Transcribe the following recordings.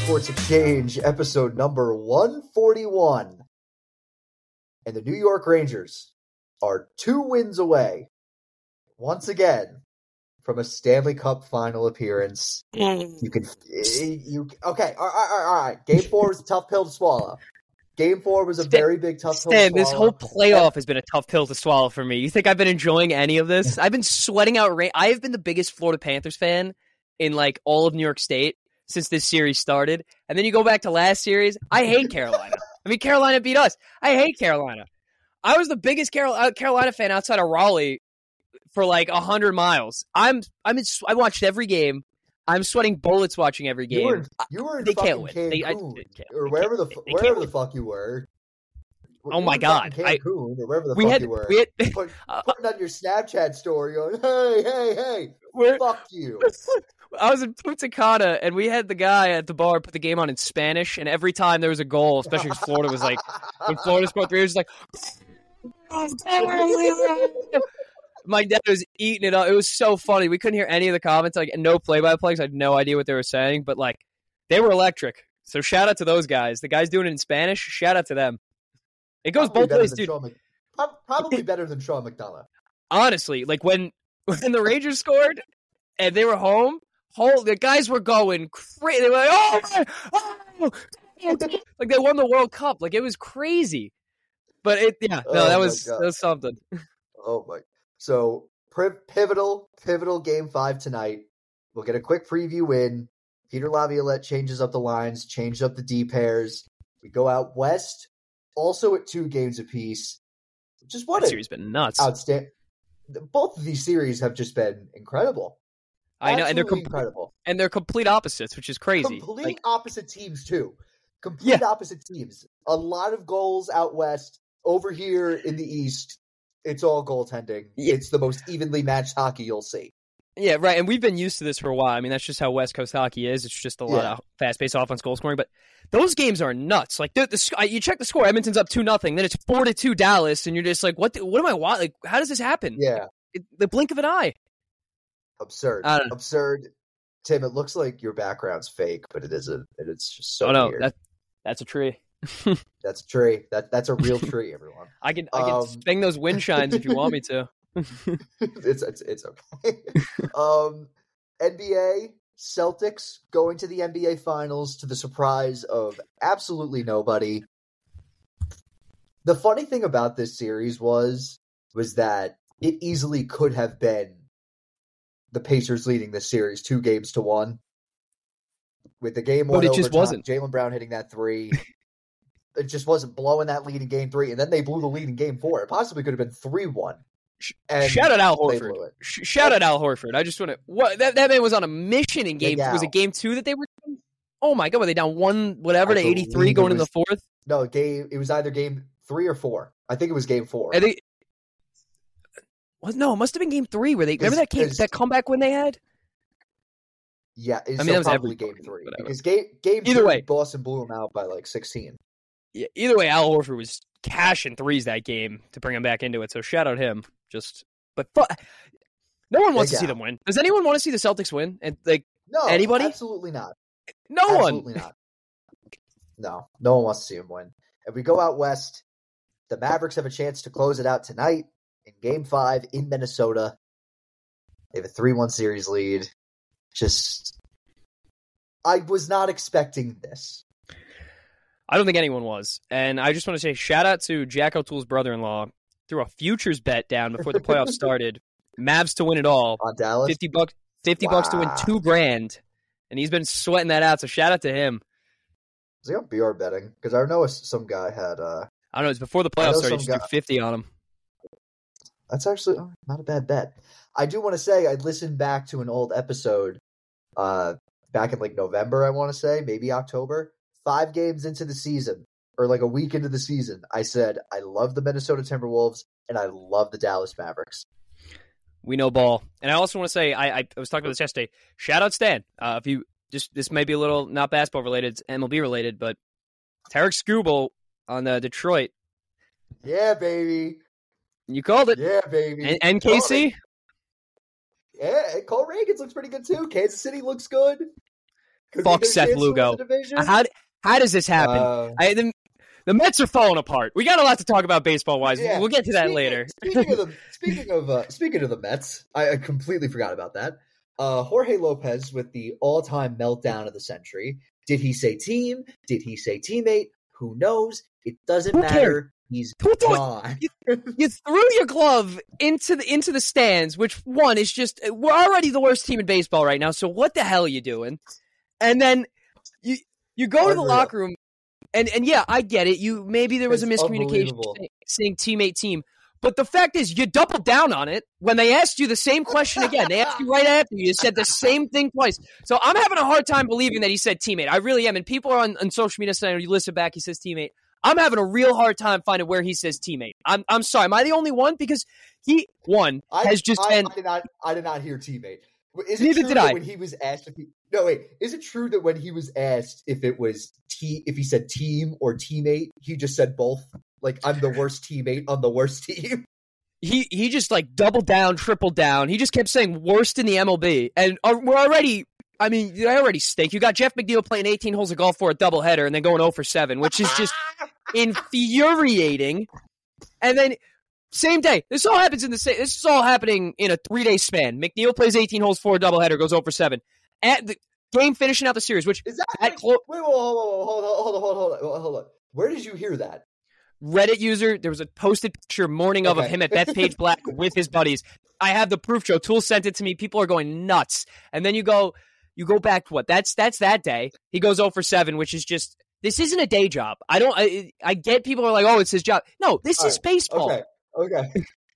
Sports Exchange, episode number 141. And the New York Rangers are 2 wins away, once again, from a Stanley Cup final appearance. Okay, all right. Game 4 was a tough pill to swallow. Game 4 was a very big tough pill to swallow. This whole playoff has been a tough pill to swallow for me. You think I've been enjoying any of this? I've been sweating out rain. I have been the biggest Florida Panthers fan in like all of New York State since this series started. And then you go back to last series. I hate Carolina. I mean, Carolina beat us. I hate Carolina. I was the biggest Carolina fan outside of Raleigh for like 100 miles. I watched every game. I'm sweating bullets watching every game. You were in they fucking can't win. Cancun, or wherever the fuck you were. Oh my God! Cancun, or wherever the fuck you were. Putting on your Snapchat story, going, "Hey, fuck you." I was in Punta Cana, and we had the guy at the bar put the game on in Spanish, and every time there was a goal, especially because Florida was like, when Florida scored 3, it was like, my dad was eating it up. It was so funny. We couldn't hear any of the comments, like no play-by-plays. I had no idea what they were saying, but like they were electric. So shout out to those guys. The guys doing it in Spanish, shout out to them. It goes both ways, dude. Probably better than Sean McDonough. Honestly, like when the Rangers scored and they were home, the guys were going crazy. They were like, oh, like they won the World Cup. Like it was crazy. But that was something. Oh my! So pivotal game 5 tonight. We'll get a quick preview win. Peter Laviolette changes up the lines, changed up the D pairs. We go out west, also at 2 games apiece. Just what that series been nuts. Outstanding. Both of these series have just been incredible. I know, and they're incredible. And they're complete opposites, which is crazy. Complete opposite teams too. Opposite teams. A lot of goals out west. Over here in the east, it's all goaltending. Yeah. It's the most evenly matched hockey you'll see. Yeah, right. And we've been used to this for a while. I mean, that's just how West Coast hockey is. It's just a lot of fast-paced offense goal scoring. But those games are nuts. Like you check the score, Edmonton's up 2-0. Then it's 4-2 Dallas, and you're just like, what am I watching? Like, how does this happen? Yeah, the blink of an eye. Absurd. Tim, it looks like your background's fake, but it isn't. It's just so weird. That's a tree. That's a tree. That's a real tree, everyone. I can bang those wind shines if you want me to. It's okay. NBA Celtics going to the NBA Finals to the surprise of absolutely nobody. The funny thing about this series was that it easily could have been the Pacers leading this series 2-1 with the game 1 but it overtime, just wasn't. Jaylen Brown hitting that 3. It just wasn't blowing that lead in game 3, and then they blew the lead in game 4. It possibly could have been 3-1. Shout out Al Horford. Shout out Al Horford. I just want to. That man was on a mission in game. Was it game 2 that they were? Oh my God, were they down 1 to 83 going in the 4th? No, it was either game 3 or 4. I think it was game 4. No, it must have been game 3 where they remember that comeback when they had. Yeah, that was probably game 3 because game either 2, way, Boston blew them out by like 16. Yeah, either way, Al Horford was cashing threes that game to bring him back into it. So shout out him. But no one wants to see them win. Does anyone want to see the Celtics win? And no, anybody? Absolutely not. Absolutely not. No one wants to see them win. If we go out west, the Mavericks have a chance to close it out tonight in Game 5 in Minnesota. They have a 3-1 series lead. I was not expecting this. I don't think anyone was. And I just want to say shout out to Jack O'Toole's brother-in-law. Threw a futures bet down before the playoffs started. Mavs to win it all. On Dallas? $50 to win $2,000. And he's been sweating that out, so shout out to him. Is he on BR betting? Because I know some guy had... I don't know, it's before the playoffs started. He just threw 50 on him. That's actually not a bad bet. I do want to say I listened back to an old episode back in like November, I want to say, maybe October. 5 games into the season, or like a week into the season, I said, I love the Minnesota Timberwolves and I love the Dallas Mavericks. We know ball. And I also want to say, I was talking about this yesterday. Shout out Stan. If you this may be a little not basketball related, it's MLB related, but Tarek Skubal on Detroit. Yeah, baby. You called it. Yeah, baby. And KC? Yeah, Cole Reagans looks pretty good too. Kansas City looks good. Fuck Seth Lugo. How does this happen? The Mets are falling apart. We got a lot to talk about baseball-wise. Yeah. We'll get to that later. Speaking of the Mets, I completely forgot about that. Jorge Lopez with the all-time meltdown of the century. Did he say team? Did he say teammate? Who knows? It doesn't matter. He's gone. You threw your glove into the stands, which one is just we're already the worst team in baseball right now. So what the hell are you doing? And then you go to the locker room. And yeah, I get it. Maybe there was a miscommunication saying teammate team. But the fact is, you doubled down on it when they asked you the same question again. They asked you right after you said the same thing twice. So I'm having a hard time believing that he said teammate. I really am. And people are on social media saying, you listen back, he says teammate. I'm having a real hard time finding where he says teammate. I'm sorry. Am I the only one? Because I did not hear teammate. Neither did I. When he was asked is it true that when he was asked if he said team or teammate, he just said both? Like, I'm the worst teammate on the worst team. He just like doubled down, tripled down. He just kept saying worst in the MLB, and we're already. I mean, they already stink. You got Jeff McNeil playing 18 holes of golf for a doubleheader and then going 0 for 7, which is just infuriating. And then same day, this is all happening in a 3-day span. McNeil plays 18 holes for a doubleheader, goes 0 for 7. At the game finishing out the series, which is that close. Wait, hold on. Where did you hear that? Reddit user, there was a posted picture morning of him at Bethpage Black with his buddies. I have the proof, Joe. Tool sent it to me. People are going nuts. And then you go back to what? That's that day. He goes 0 for 7, which is just, this isn't a day job. I get people are like, oh, it's his job. No, this is baseball. Okay.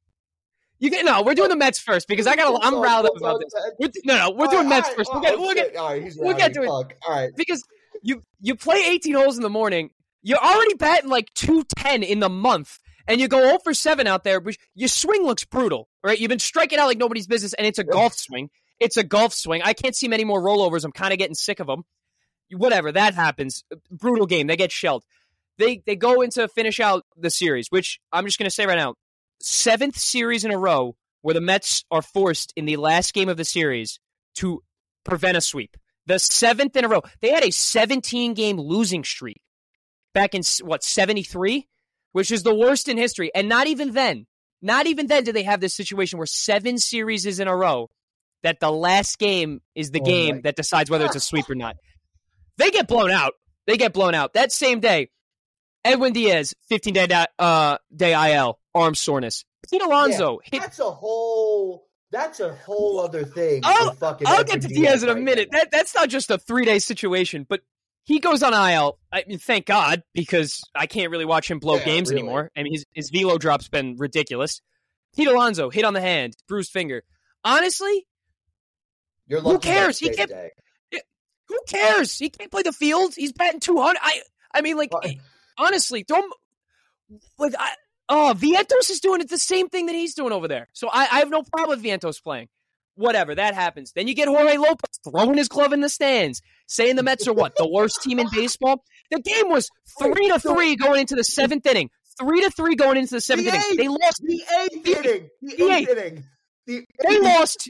We're doing the Mets first because I'm riled up about this. We're doing Mets first. We'll get to it. All right. Because you play 18 holes in the morning. You're already batting like 210 in the month, and you go 0 for 7 out there. Your swing looks brutal, right? You've been striking out like nobody's business, and it's a golf swing. It's a golf swing. I can't see many more rollovers. I'm kind of getting sick of them. Whatever, that happens. Brutal game. They get shelled. They go into finish out the series, which I'm just going to say right now, 7th series in a row where the Mets are forced in the last game of the series to prevent a sweep. The 7th in a row. They had a 17-game losing streak back in, 73? Which is the worst in history. And not even then did they have this situation where 7 series is in a row that the last game is the game that decides whether it's a sweep or not. They get blown out. That same day, Edwin Diaz, 15-day IL, arm soreness. Pete Alonso hit. That's a whole other thing. I'll get to Diaz in a minute. That's not just a 3-day situation, but he goes on IL. I mean, thank God, because I can't really watch him blow games anymore. I mean, his velo drop's been ridiculous. Pete Alonso hit on the hand, bruised finger. Honestly, who cares? Who cares? He can't play the field. He's batting 200. I mean, like, honestly, Vientos is doing the same thing that he's doing over there. So I have no problem with Vientos playing. Whatever, that happens. Then you get Jorge Lopez throwing his glove in the stands, saying the Mets are what? The worst team in baseball? The game was 3-3 going into the 7th inning. 3-3 going into the 7th inning. They lost the 8th inning. They lost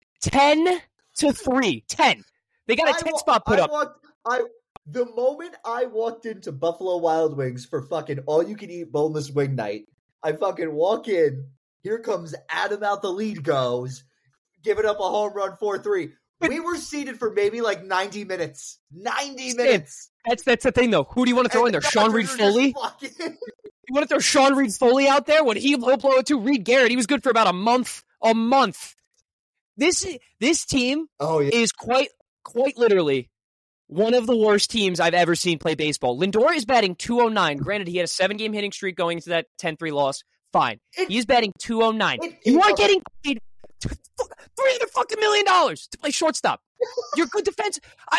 10-3. 10. They got a 10 spot put up. The moment I walked into Buffalo Wild Wings for fucking all-you-can-eat boneless wing night, I fucking walk in. Here comes Adam out the lead goes, giving up a home run 4-3. We were seated for maybe like 90 minutes. 90 minutes. That's the thing, though. Who do you want to throw in there? Sean Reed Foley? You want to throw Sean Reed Foley out there? When he'll blow it to Reed Garrett. He was good for about a month. This team is quite literally one of the worst teams I've ever seen play baseball. Lindor is batting .209. Granted, he had a 7-game hitting streak going into that 10-3 loss. Fine. He's batting .209. You are getting paid $300 fucking million to play shortstop. You're good defense.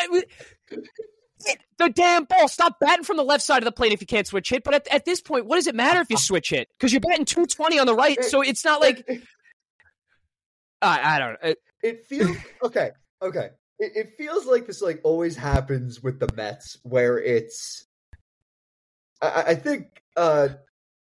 The damn ball. Stop batting from the left side of the plate if you can't switch hit. But at this point, what does it matter if you switch hit? Because you're batting .220 on the right, so it's not like... I don't know. It feels... Okay. It feels like this like always happens with the Mets, where it's... I think... Gio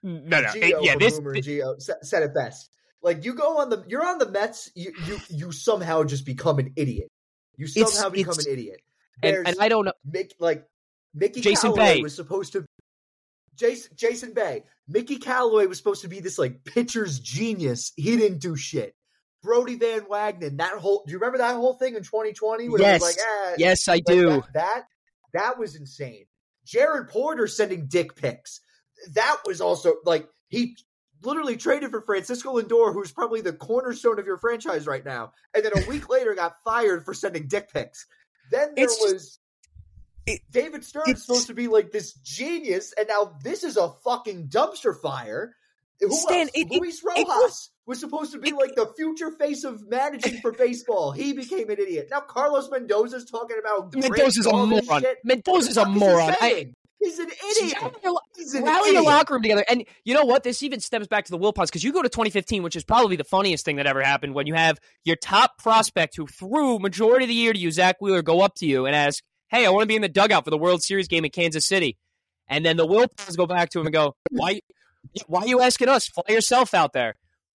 said it best. Like, you're on the Mets, you somehow just become an idiot. You somehow become an idiot. And I don't know. Mickey Jason Callaway Bay was supposed to. Jason Bay. Mickey Callaway was supposed to be this like pitcher's genius. He didn't do shit. Brodie Van Wagenen. Do you remember that whole thing in 2020? Yes. It was like, yes, I do. That was insane. Jared Porter sending dick pics. That was also like he literally traded for Francisco Lindor, who's probably the cornerstone of your franchise right now, and then a week later got fired for sending dick pics. Then there was David Stern supposed to be like this genius, and now this is a fucking dumpster fire. Who else? Luis Rojas was supposed to be like the future face of managing for baseball. He became an idiot. Now Carlos Mendoza's talking about Mendoza's a moron. Mendoza's a moron. He's an idiot. Rally the locker room together. And you know what? This even stems back to the Wilpons, because you go to 2015, which is probably the funniest thing that ever happened, when you have your top prospect who threw majority of the year to you, Zach Wheeler, go up to you and ask, hey, I want to be in the dugout for the World Series game in Kansas City. And then the Wilpons go back to him and go, why are you asking us? Fly yourself out there.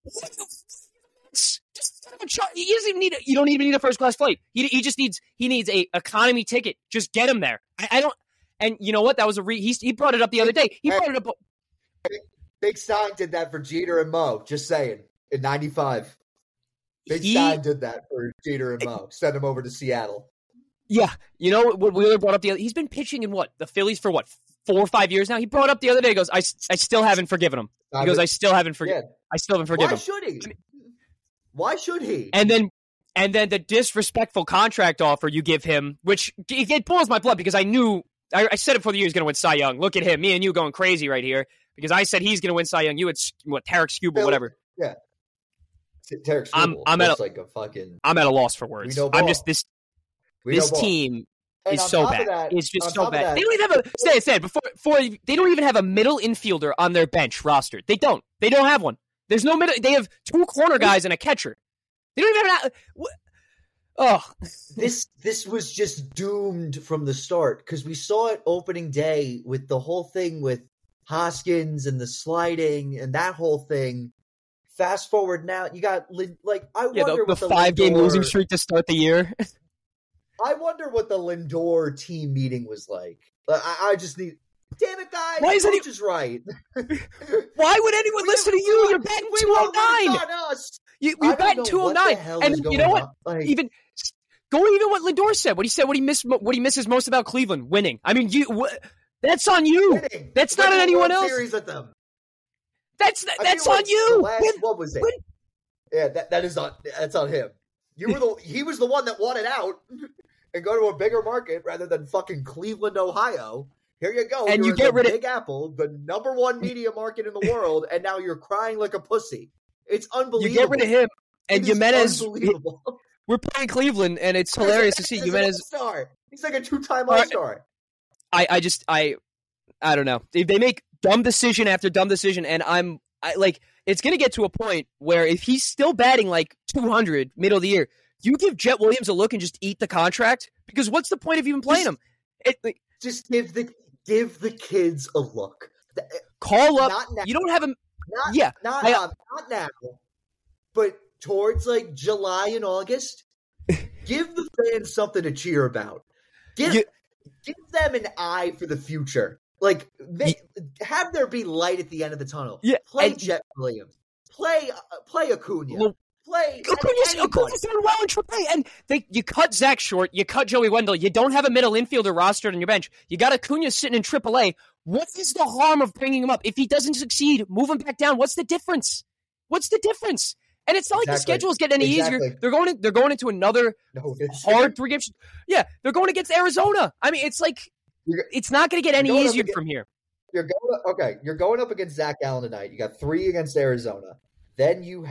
He doesn't even need. You don't even need a first class flight. He just needs. He needs a economy ticket. Just get him there. I don't. And you know what? That was he brought it up the other day. He brought it up. Big Stein did that for Jeter and Mo. Just saying. In '95, Big Stein did that for Jeter and Mo. Sent him over to Seattle. Yeah, you know what Wheeler brought up the other. He's been pitching in the Phillies for 4 or 5 years now. He brought up the other day. He goes, I still haven't forgiven him. He goes, I still haven't forgiven him. Why should he? Why should he? And then the disrespectful contract offer you give him, which it boils my blood, because I knew I said it before the year he's going to win Cy Young. Look at him, me and you going crazy right here, because I said he's going to win Cy Young. You had Tarek Skubal, whatever. Yeah, Tarek Skubal. I'm at a loss for words. I'm just this team. Is so bad. It's just so bad. They don't even have they don't even have a middle infielder on their bench rostered. They don't have one. There's no middle. They have 2 corner guys and a catcher. They don't even have This was just doomed from the start, because we saw it opening day with the whole thing with Hoskins and the sliding and that whole thing. Fast forward now, you got wonder the 5-game losing streak to start the year. I wonder what the Lindor team meeting was like. I just need. Damn it, guys! Why is coach is right? Why would anyone listen to you? You're batting 209. You're batting 209, and you know what? Even what Lindor said. What he misses most about Cleveland: winning. I mean, that's on you. Winning. That's not on anyone else. Series with them. That's on you. What was it? Yeah, that's on him. He was the one that wanted out and go to a bigger market rather than fucking Cleveland, Ohio. Here you go. And you get rid of Big Apple, the #1 media market in the world, and now you're crying like a pussy. It's unbelievable. You get rid of him, and Jimenez. Unbelievable. We're playing Cleveland, and it's hilarious to see Jimenez. All-star. He's like a 2-time All-Star. I don't know. They make dumb decision after dumb decision, and it's going to get to a point where if he's still batting like 200 middle of the year, you give Jet Williams a look and just eat the contract, because what's the point of even playing him? Just give the kids a look. Call up. Not now. You don't have him. Not now. But towards like July and August, give the fans something to cheer about. Give them an eye for the future. Like, have there be light at the end of the tunnel. Yeah, play Jet Williams. Play Acuna. Well, Acuna's doing well in AAA, and you cut Zach short, you cut Joey Wendell, you don't have a middle infielder rostered on your bench, you got Acuna sitting in AAA. What is the harm of bringing him up? If he doesn't succeed, move him back down. What's the difference? And it's not like the schedule is getting any easier. They're going into another hard 3 games. Yeah, they're going against Arizona. I mean, it's like it's not going to get any easier from here. You're going up against Zach Allen tonight. You got 3 against Arizona. Then you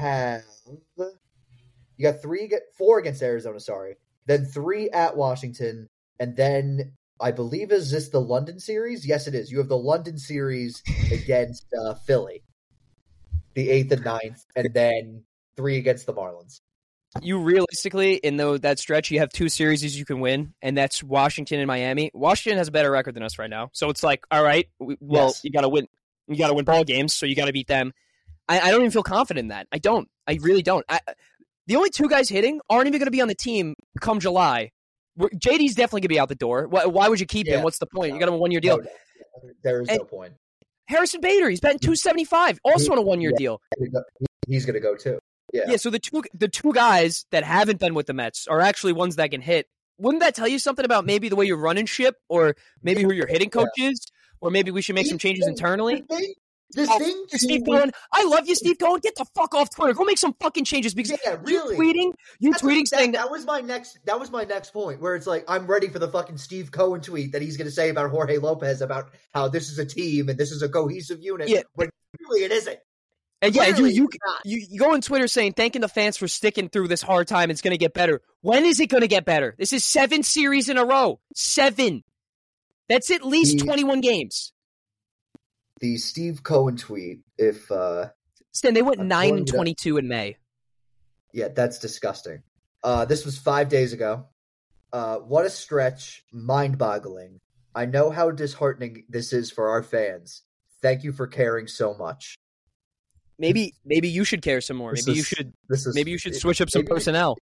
got 4 against Arizona, sorry. Then 3 at Washington. And then I believe, is this the London series? Yes, it is. You have the London series against Philly, the 8th and 9th, and then 3 against the Marlins. You realistically, in that stretch, you have 2 series you can win, and that's Washington and Miami. Washington has a better record than us right now. So it's like, all right, you got to win. You got to win ball games, so you got to beat them. I don't even feel confident in that. I don't. I really don't. The only 2 guys hitting aren't even going to be on the team come July. JD's definitely gonna be out the door. Why would you keep him? What's the point? You got him a 1 year deal. No, there is no point. Harrison Bader, he's betting $275, also on a 1 year deal. He's gonna go too. Yeah. So the two guys that haven't been with the Mets are actually ones that can hit. Wouldn't that tell you something about maybe the way you're running ship, or maybe who your hitting coach is, or maybe we should make some changes internally? Steve Cohen, I love you, Steve Cohen. Get the fuck off Twitter. Go make some fucking changes because really. you tweeting saying that was my next point where it's like I'm ready for the fucking Steve Cohen tweet that he's going to say about Jorge Lopez about how this is a team and this is a cohesive unit. Yeah. But really it isn't. And yeah, you go on Twitter saying thanking the fans for sticking through this hard time. It's going to get better. When is it going to get better? This is 7 series in a row. 7. That's at least 21 games. The Steve Cohen tweet, if Stan, they went 9-22 in May. Yeah, that's disgusting. This was 5 days ago. What a stretch, mind-boggling. I know how disheartening this is for our fans. Thank you for caring so much. Maybe you should care some more. Maybe you should switch up some personnel.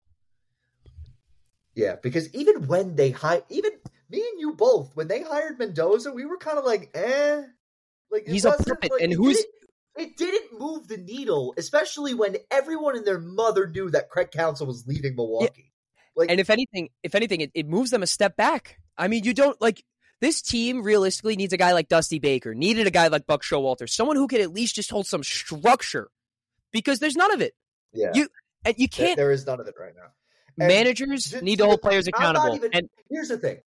Yeah, because even when they even me and you both, when they hired Mendoza, we were kind of like, eh. Like he's a puppet, and it didn't move the needle, especially when everyone and their mother knew that Craig Counsell was leaving Milwaukee. Yeah. And if anything, it moves them a step back. I mean, you don't like this team realistically needs a guy like Dusty Baker, needed a guy like Buck Showalter, someone who could at least just hold some structure, because there's none of it. Yeah, you can't. There is none of it right now. Managers need to hold players accountable. And here's the thing: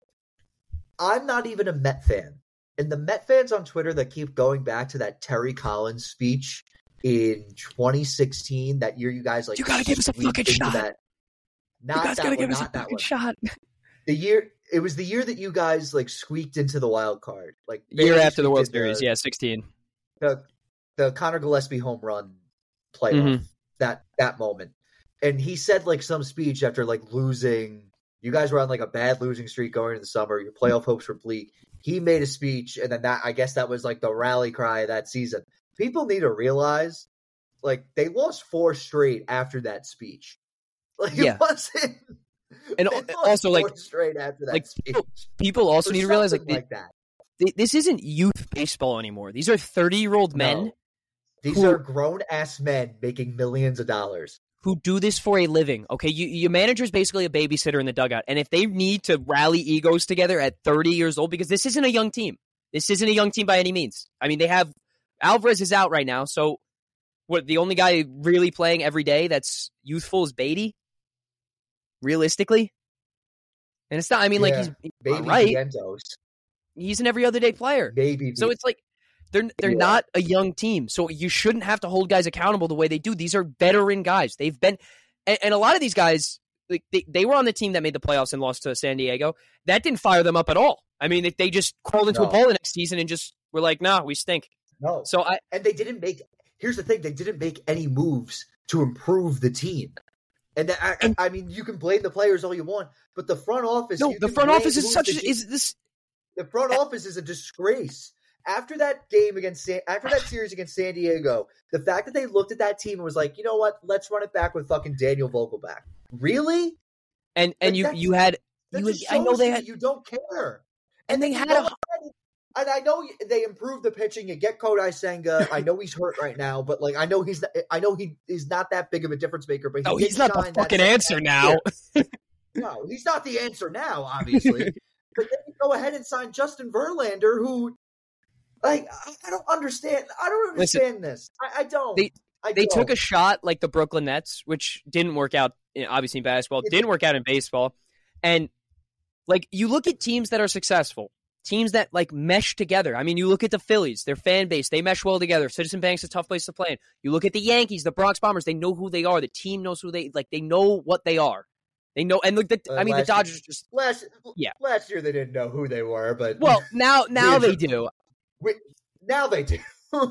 I'm not even a Met fan. And the Met fans on Twitter that keep going back to that Terry Collins speech in 2016, that year you guys you gotta give us a fucking shot. You guys gotta give us a fucking shot. It was the year that you guys like squeaked into the wild card, like year after the World Series, 16. The Connor Gillespie home run playoff, that moment, and he said like some speech after like losing. You guys were on like a bad losing streak going into the summer. Your playoff hopes were bleak. He made a speech, and then I guess that was like the rally cry of that season. People need to realize, like, they lost 4 straight after that speech. Like, it wasn't. And also, like, straight after that speech. People also need to realize, like that. This isn't youth baseball anymore. These are 30-year-old men. No. These are grown-ass men making millions of dollars. Who do this for a living, okay? Your manager's basically a babysitter in the dugout. And if they need to rally egos together at 30 years old, because this isn't a young team. This isn't a young team by any means. I mean, they have Alvarez is out right now, so the only guy really playing every day that's youthful is Beatty? Realistically? And it's not, I mean, like, he's right. Vientos. He's an every other day player. So it's like, they're not a young team, so you shouldn't have to hold guys accountable the way they do. These are veteran guys. They've been, and a lot of these guys, like they were on the team that made the playoffs and lost to San Diego. That didn't fire them up at all. I mean, they just crawled into a ball the next season and just were like, "Nah, we stink." No. So and they didn't make. Here's the thing: they didn't make any moves to improve the team. And I mean, you can blame the players all you want, but the front office. No, the front office is The front office is a disgrace. After that series against San Diego, the fact that they looked at that team and was like, you know what, let's run it back with fucking Daniel Vogelbach. Really? And you had I know they had you don't care. And they had and I know they improved the pitching. You get Kodai Senga. I know he's hurt right now, but like I know he is not that big of a difference maker. But he's not the fucking answer now. No, he's not the answer now, obviously. But then you go ahead and sign Justin Verlander, who. Like, I don't understand. Listen, this. I don't. They took a shot like the Brooklyn Nets, which didn't work out, obviously, in basketball. Didn't work out in baseball. And, like, you look at teams that are successful, teams that, like, mesh together. I mean, you look at the Phillies, their fan base, they mesh well together. Citizen Bank's a tough place to play in. You look at the Yankees, the Bronx Bombers, they know who they are. The team knows who they know what they are. They know, and look, the Dodgers just last year they didn't know who they were, but now they do. Now they do.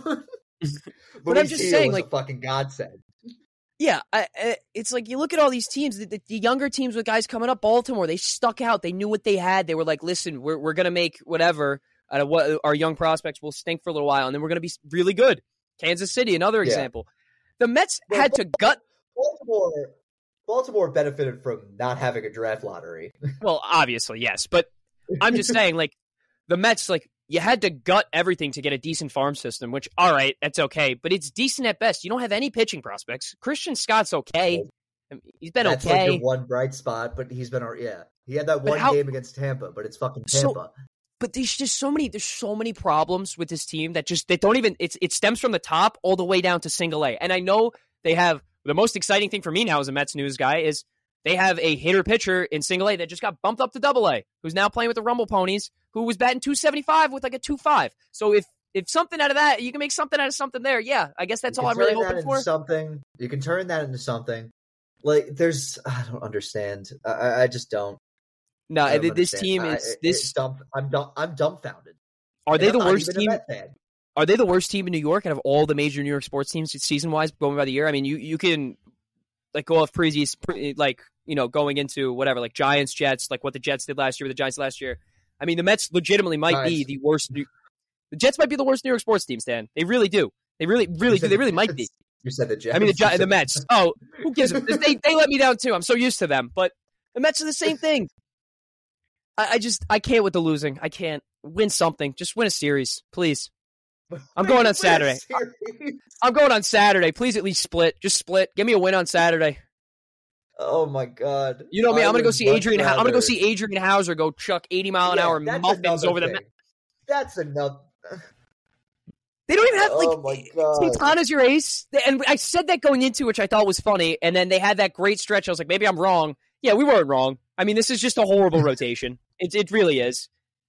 But I'm just saying, like, fucking godsend. Yeah, it's like you look at all these teams, the younger teams with guys coming up. Baltimore, they stuck out. They knew what they had. They were like, listen, we're gonna make whatever out of what our young prospects will stink for a little while, and then we're gonna be really good. Kansas City, another example. The Mets had to gut. Baltimore benefited from not having a draft lottery. Well, obviously, yes. But I'm just saying, like, the Mets, like, you had to gut everything to get a decent farm system, which, all right, that's okay. But it's decent at best. You don't have any pitching prospects. Christian Scott's okay. I mean, he's been That's okay. like your one bright spot, but he's been, he had that one game against Tampa, but it's fucking Tampa. But there's just so many problems with this team that don't even, it stems from the top all the way down to single A. And I know they have, the most exciting thing for me now as a Mets news guy is they have a hitter pitcher in single A that just got bumped up to double A, who's now playing with the Rumble Ponies, who was batting 275 with like a 2.5. So if something out of that, you can make something out of something there. Yeah, I guess that's all I'm really hoping for. You can turn that into something. Like, I don't understand. I just don't. No, this team is I'm dumbfounded. Are they the worst team? Are they the worst team in New York out of all the major New York sports teams season wise going by the year? I mean, you can like go off previous, like, you know, going into whatever, like Giants, Jets, like what the Jets did last year with the Giants last year. I mean, the Mets legitimately might be the worst. The Jets might be the worst New York sports team, Stan. They really do. They really do. They really might be. You said the Jets. I mean, the Mets. Oh, who gives a They let me down too. I'm so used to them. But the Mets are the same thing. I can't with the losing. I can't. Win something. Just win a series, please. I'm going on Saturday. I'm going on Saturday. Please at least split. Just split. Give me a win on Saturday. Oh my God! You know me. I'm gonna go see Adrian. I'm gonna go see Adrian Hauser go chuck 80-mile-an-hour muffins over the. That's enough. They don't even have like. Oh my God! Quintana's your ace, and I said that going into, which I thought was funny, and then they had that great stretch. I was like, maybe I'm wrong. Yeah, we weren't wrong. I mean, this is just a horrible rotation. It really is.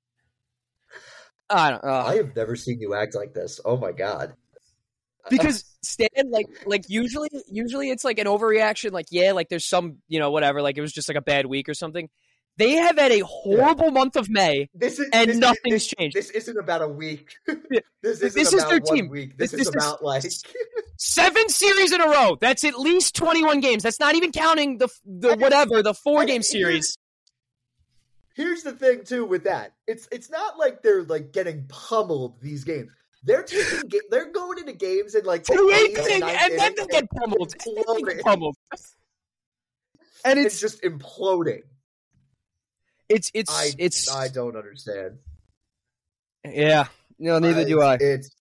I have never seen you act like this. Oh my God. Because Stan, like usually it's like an overreaction. Like, yeah, like there's some, you know, whatever. Like it was just like a bad week or something. They have had a horrible month of May, nothing's changed. This isn't about a week. This is their team. Week. This is about like 7 series in a row. That's at least 21 games. That's not even counting the 4-game series. Here's the thing too with that. It's not like they're like getting pummeled these games. They're going into games and like and then they get pummeled. And it's just imploding. I don't understand. Yeah. No, neither do I.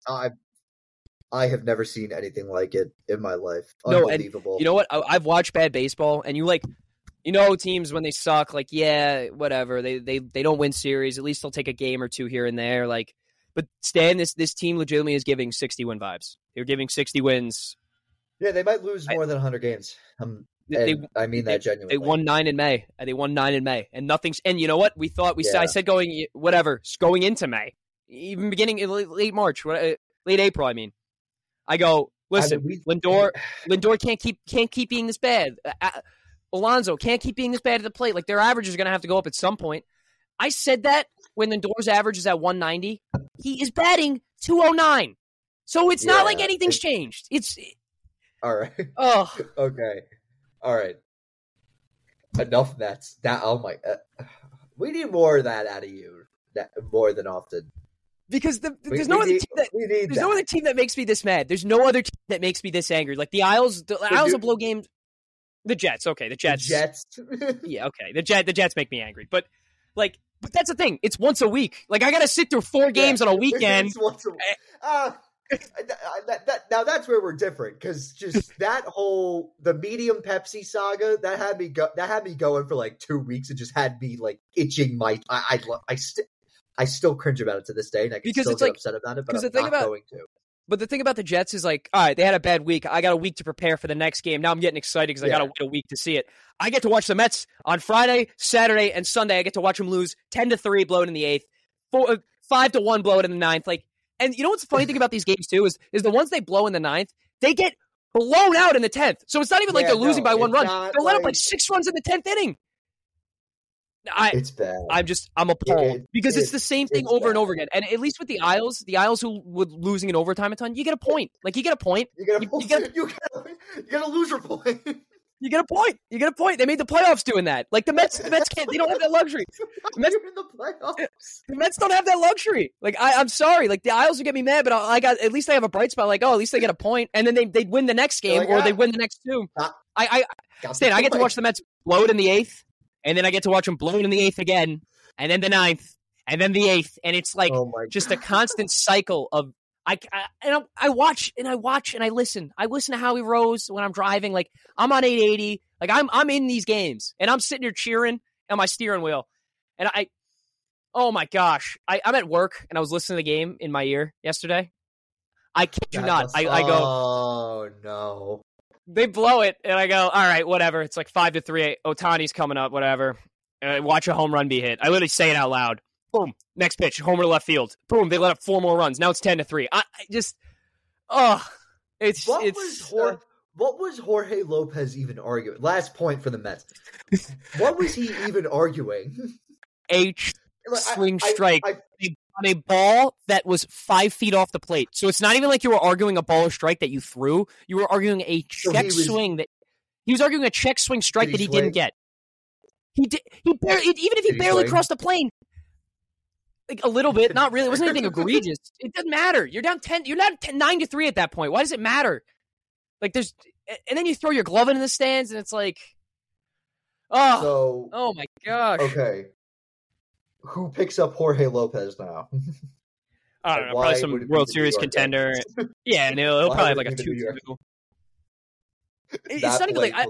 I have never seen anything like it in my life. No, unbelievable. And you know what? I've watched bad baseball, and you know, teams when they suck, like, yeah, whatever. They don't win series. At least they'll take a game or two here and there. Like, but Stan, this team legitimately is giving 60-win vibes. They're giving 60 wins. Yeah, they might lose more than 100 games. I mean that genuinely. They won 9 in May. And nothing's. And you know what? I said going into May, even beginning in late March, late April. I mean, I go, listen, Lindor can't keep being this bad. Alonso can't keep being this bad at the plate. Like, their average is going to have to go up at some point. I said that when Lindor's average is at 190. He is batting 209. So it's not like anything's changed. All right. Oh. Okay. All right. Enough Mets. We need more of that out of you. More than often. Because there's no other team that makes me this mad. There's no other team that makes me this angry. Like the Isles will blow games. The Jets, okay, the Jets. Yeah, okay. The Jets make me angry, but that's the thing. It's once a week. Like I got to sit through 4 games on a weekend. It's once a week. Now that's where we're different because just the medium Pepsi saga that had me going for like 2 weeks. It just had me like itching my. I still cringe about it to this day, and I can still get upset about it. But I'm not going to. But the thing about the Jets is like, all right, they had a bad week. I got a week to prepare for the next game. Now I'm getting excited because I got to wait a week to see it. I get to watch the Mets on Friday, Saturday, and Sunday. I get to watch them lose 10-3, blow it in the 8th, 5-1, blow it in the 9th. Like, and you know what's the funny thing about these games too is the ones they blow in the 9th, they get blown out in the 10th. So it's not even like they're losing by 1 run. They'll let up like 6 runs in the 10th inning. It's bad. I'm appalled because it's the same thing over and over again. And at least with the Isles who were losing in overtime a ton, you get a point. Like you get a point. You gotta lose your point. You get a point. You get a point. They made the playoffs doing that. Like the Mets can't. They don't have that luxury. The Mets don't have that luxury. Like I'm sorry. Like the Isles will get me mad, but at least I have a bright spot. Like at least they get a point, and then they win the next game or they win the next 2. Stan, I get to watch the Mets blow it in the 8th, and then I get to watch them blow it in the 8th again, and then the 9th, and then the 8th, and it's like just a constant cycle of I watch and I listen. I listen to Howie Rose when I'm driving. Like I'm on 880. Like I'm in these games, and I'm sitting here cheering on my steering wheel, and oh my gosh, I'm at work and I was listening to the game in my ear yesterday. I kid you not. I go, oh no. They blow it, and I go, all right, whatever. It's like 5-3. Otani's coming up, whatever. Watch a home run be hit. I literally say it out loud. Boom. Next pitch, homer to left field. Boom. They let up 4 more runs. Now it's 10-3. I just, what was Jorge Lopez even arguing? Last point for the Mets. What was he even arguing? Swing strike on a ball that was 5 feet off the plate. So it's not even like you were arguing a ball or strike that you threw. You were arguing a check swing that he was arguing a check swing strike that he didn't get. He did. Even if he barely crossed the plane, like a little bit, not really. It wasn't anything egregious. It doesn't matter. You're down 10. You're not 9-3 at that point. Why does it matter? Like and then you throw your glove into the stands, and it's like, oh my gosh. Okay. Who picks up Jorge Lopez now? I don't know. Probably some World Series contender. Yeah, and he'll probably have like a 2-2. It's not even like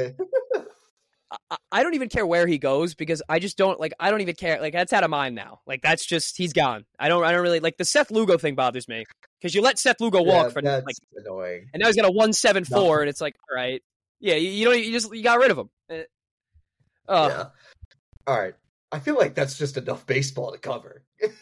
I don't even care where he goes because I just don't like. I don't even care. Like that's out of mind now. Like that's just he's gone. I don't really like the Seth Lugo thing bothers me because you let Seth Lugo walk for that's like annoying, and now he's got a 1.74 and it's like all right, yeah, you got rid of him. Yeah. All right. I feel like that's just enough baseball to cover.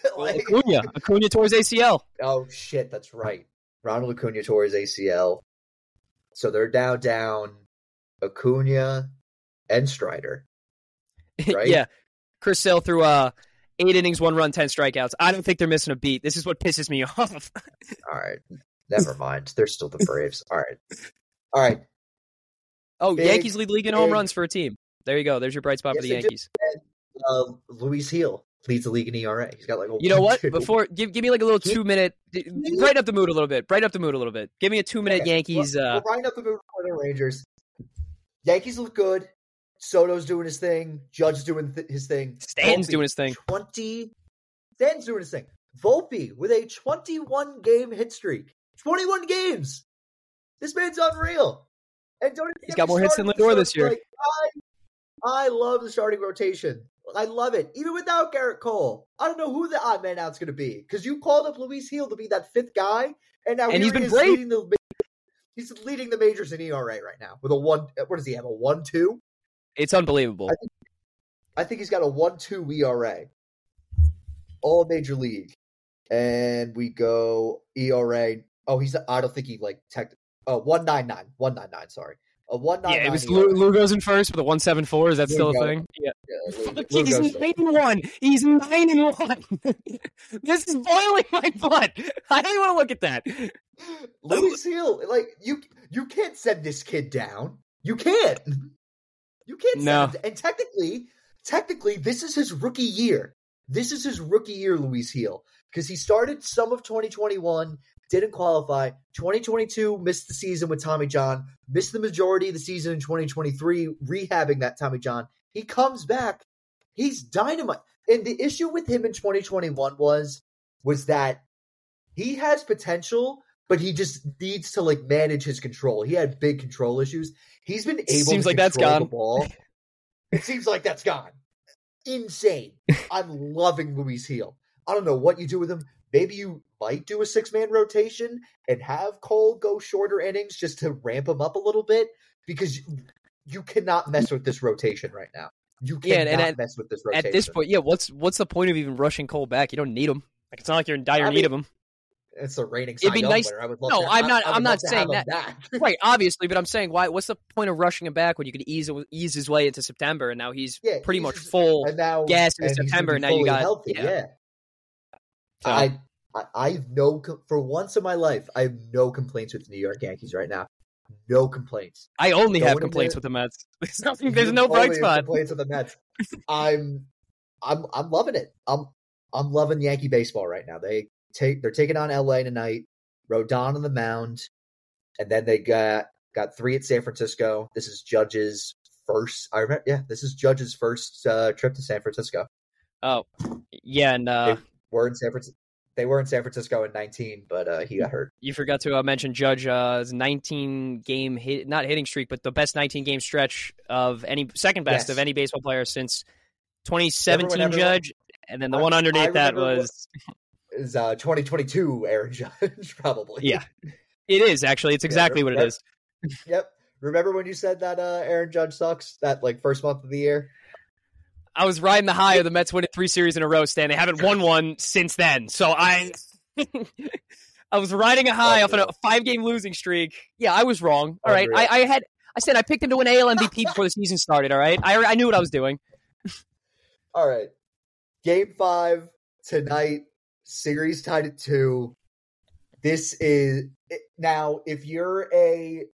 Acuna tore his ACL. Oh shit, that's right. Ronald Acuna tore his ACL. So they're down Acuna and Strider. Right? Yeah. Chris Sale threw 8 innings, 1 run, 10 strikeouts. I don't think they're missing a beat. This is what pisses me off. All right. Never mind. They're still the Braves. All right. Oh, Yankees lead the league in home runs for a team. There you go. There's your bright spot for the Yankees. Luis Gil leads the league in ERA. He's got like you know what? Before give me like a little 2-minute. Brighten up the mood a little bit. Give me a 2-minute Yankees. We'll brighten up the mood for the Rangers. Yankees look good. Soto's doing his thing. Judge's doing his thing. Stan's doing his thing. Stan's doing his thing. Volpe with a 21-game hit streak. 21 games. This man's unreal. And he's got more hits than Lindor this year. Like, I love the starting rotation. I love it. Even without Garrett Cole. I don't know who the odd man out's going to be. Because you called up Luis Gil to be that 5th guy. And now he's been great. He's leading the majors in ERA right now. With a 1. What does he have? A 1.2? It's unbelievable. I think he's got a 1.2 ERA. All major league. And we go ERA. Oh, I don't think he like 1.99. 1.99, sorry. A 1.99. Yeah, it was Lugo's in first with a 1.74. Is that still a thing? Yeah. He's 9-1. He's 9-1. This is boiling my blood. I don't even want to look at that. Luis Gil, like you can't send this kid down. You can't. You can't send him. And technically, this is his rookie year. Luis Gil, because he started some of 2021. Didn't qualify. 2022 missed the season with Tommy John. Missed the majority of the season in 2023, rehabbing that Tommy John. He comes back. He's dynamite. And the issue with him in 2021 was that he has potential, but he just needs to like manage his control. He had big control issues. He's been able to control the ball. It seems like that's gone. Insane. I'm loving Luis Gil. I don't know what you do with him. Maybe you might do a 6-man rotation and have Cole go shorter innings just to ramp him up a little bit because you cannot mess with this rotation right now. You cannot mess with this rotation. At this point, what's the point of even rushing Cole back? You don't need him. Like it's not like you're in dire need of him. It's a reigning Cy Young winner. I would love to, I'm not saying that. Right, obviously, but I'm saying what's the point of rushing him back when you could ease his way into September and now he's pretty much full gas in September and now you got healthy. Yeah. I've for once in my life, I have no complaints with the New York Yankees right now. No complaints. I only have complaints with the Mets. There's no bright spot. Complaints with the Mets. I'm loving it. I'm loving Yankee baseball right now. They're taking on LA tonight. Rodon on the mound, and then they got got 3 at San Francisco. This is Judge's first. I remember, yeah, this is Judge's first trip to San Francisco. Oh, yeah, and They were in San Francisco. They were in San Francisco in 19, but he got hurt. You forgot to mention Judge's 19-game not hitting streak, but the best 19-game stretch of second best of any baseball player since 2017. Judge, and then the one underneath that was 2022 Aaron Judge, probably. Yeah, it is actually. It's exactly what it is. Yep. Remember when you said that Aaron Judge sucks? That first month of the year. I was riding the high of the Mets winning 3 series in a row, Stan. They haven't won one since then. So I was riding a high off a 5-game losing streak. Yeah, I was wrong. All right. I said I picked him to win AL MVP before the season started, all right? I knew what I was doing. All right. Game 5 tonight, series tied at 2. This is now if you're a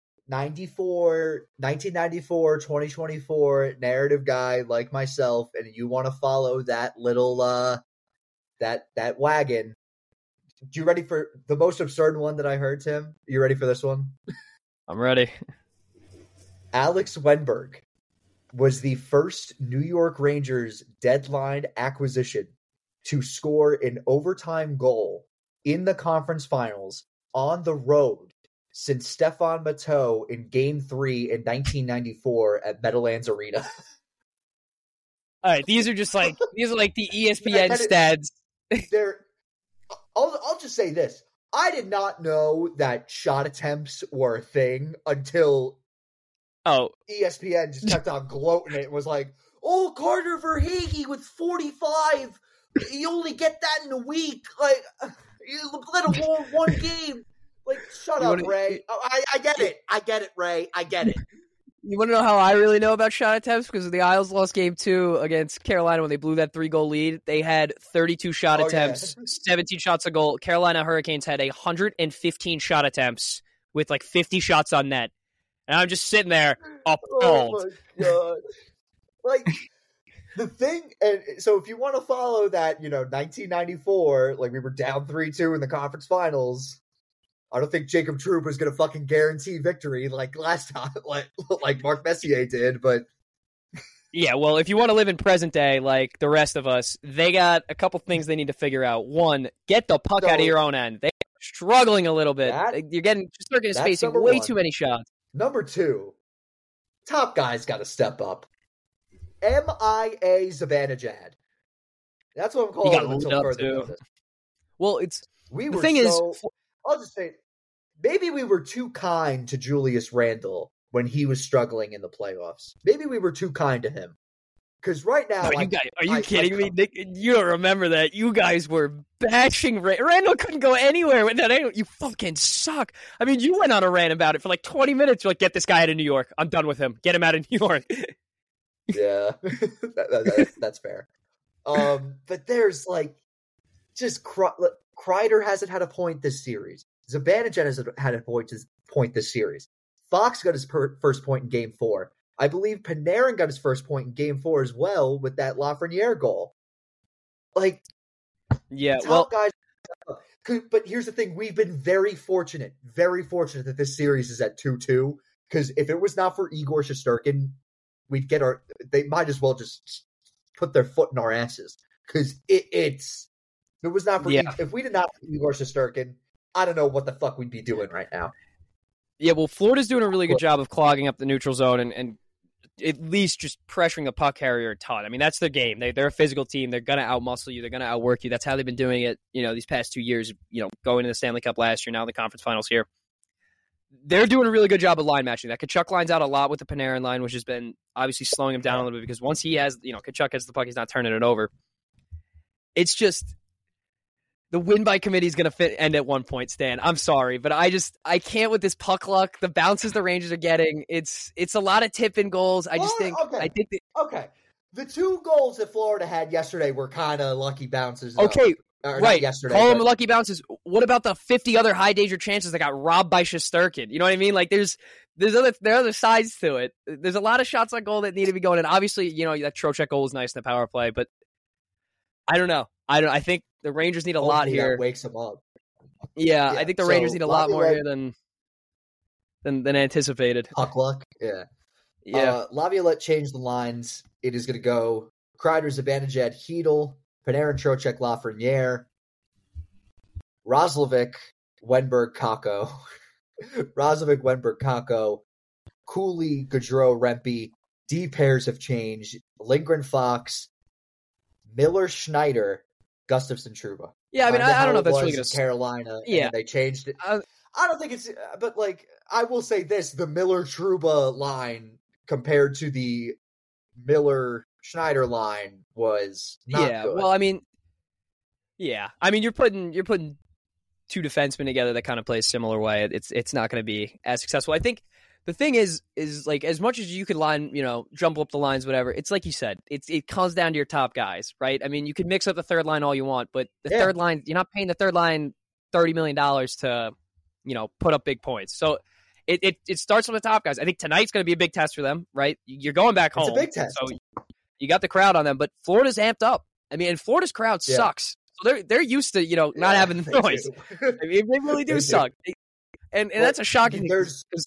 1994, 2024 narrative guy like myself, and you want to follow that little that wagon. You ready for the most absurd one that I heard, Tim? You ready for this one? I'm ready. Alex Wenberg was the first New York Rangers deadline acquisition to score an overtime goal in the conference finals on the road since Stefan Matteau in Game 3 in 1994 at Meadowlands Arena. All right, these are like the ESPN stats. I'll just say this. I did not know that shot attempts were a thing until ESPN just kept on gloating it and was like, oh, Carter Verhaeghe with 45. You only get that in a week. Like, you let alone one game. Like, shut up, Ray. I get it. I get it, Ray. I get it. You want to know how I really know about shot attempts? Because the Isles lost Game 2 against Carolina when they blew that 3-goal lead. They had 32 shot attempts, 17 shots a goal. Carolina Hurricanes had 115 shot attempts with like 50 shots on net. And I'm just sitting there appalled. Oh, my God. Like, the thing, and so if you want to follow that, 1994, like we were down 3-2 in the conference finals. I don't think Jacob Troup was going to fucking guarantee victory like last time, like Mark Messier did, but... Yeah, well, if you want to live in present day like the rest of us, they got a couple things they need to figure out. One, get the puck out of your own end. They're struggling a little bit. You're getting... Sturgeon is facing way too many shots. Number 2, top guys got to step up. MIA Zibanejad. That's what I'm calling him until further notice. Well, the thing is... I'll just say, maybe we were too kind to Julius Randle when he was struggling in the playoffs. Maybe we were too kind to him. Because right now... Are you kidding me, Nick? You don't remember that. You guys were bashing Randle couldn't go anywhere with that. You fucking suck. I mean, you went on a rant about it for like 20 minutes. You're like, get this guy out of New York. I'm done with him. Get him out of New York. Yeah, that's fair. But there's like... Just... Kreider hasn't had a point this series. Zibanejad hasn't had a point this series. Fox got his first point in Game 4. I believe Panarin got his first point in Game 4 as well with that Lafreniere goal. Like, yeah, well, guys. But here's the thing: we've been very fortunate that this series is at 2-2. Because if it was not for Igor Shesterkin, we'd get they might as well just put their foot in our asses. Because it's. If it was not for if we did not have Igor Shesterkin, I don't know what the fuck we'd be doing right now. Yeah, well, Florida's doing a really good job of clogging up the neutral zone and at least just pressuring the puck carrier a ton. I mean, that's their game. They're a physical team. They're going to outmuscle you. They're going to outwork you. That's how they've been doing it, these past 2 years, going to the Stanley Cup last year, now in the conference finals here. They're doing a really good job of line matching. That Tkachuk lines out a lot with the Panarin line, which has been obviously slowing him down a little bit because once he has, Tkachuk has the puck, he's not turning it over. It's just... The win by committee is going to end at one point, Stan. I'm sorry, but I can't with this puck luck. The bounces the Rangers are getting, it's a lot of tip-in goals. I think. Okay. The 2 goals that Florida had yesterday were kind of lucky bounces. Okay, right. Yesterday, call them lucky bounces. What about the 50 other high-danger chances that got robbed by Shesterkin? You know what I mean? Like, there are other sides to it. There's a lot of shots on goal that need to be going in. Obviously, that Trocheck goal was nice in the power play, but I don't know. I think the Rangers need a lot here. Wakes them up. Yeah, I think the Rangers need a lot more here than. than anticipated. Puck luck. Yeah. Yeah. Laviolette changed the lines. It is going to go Kreider, Zibanejad, Hedel, Panarin, Trocheck, Lafreniere, Roslovic, Wenberg, Kakko. Roslovic, Wenberg, Kakko, Cooley, Gaudreau, Rempe. D pairs have changed. Lindgren, Fox, Miller, Schneider, Gustafsson, Trouba. Yeah, I mean, I don't know if that's really going to Carolina. Yeah, and they changed it. I don't think it's, but like I will say this: the Miller Trouba line compared to the Miller Schneider line was not good. Well, I mean, you're putting two defensemen together that kind of play a similar way. It's not going to be as successful. I think the thing is like as much as you could line, jump up the lines, whatever. It's like you said, it comes down to your top guys, right? I mean, you could mix up the third line all you want, but the third line, you're not paying the third line $30 million to, put up big points. So it starts with the top guys. I think tonight's going to be a big test for them, right? You're going back home. It's a big test. So you got the crowd on them, but Florida's amped up. I mean, and Florida's crowd sucks. So they're used to, not having the noise. I mean, they really do suck. And that's a shocking thing.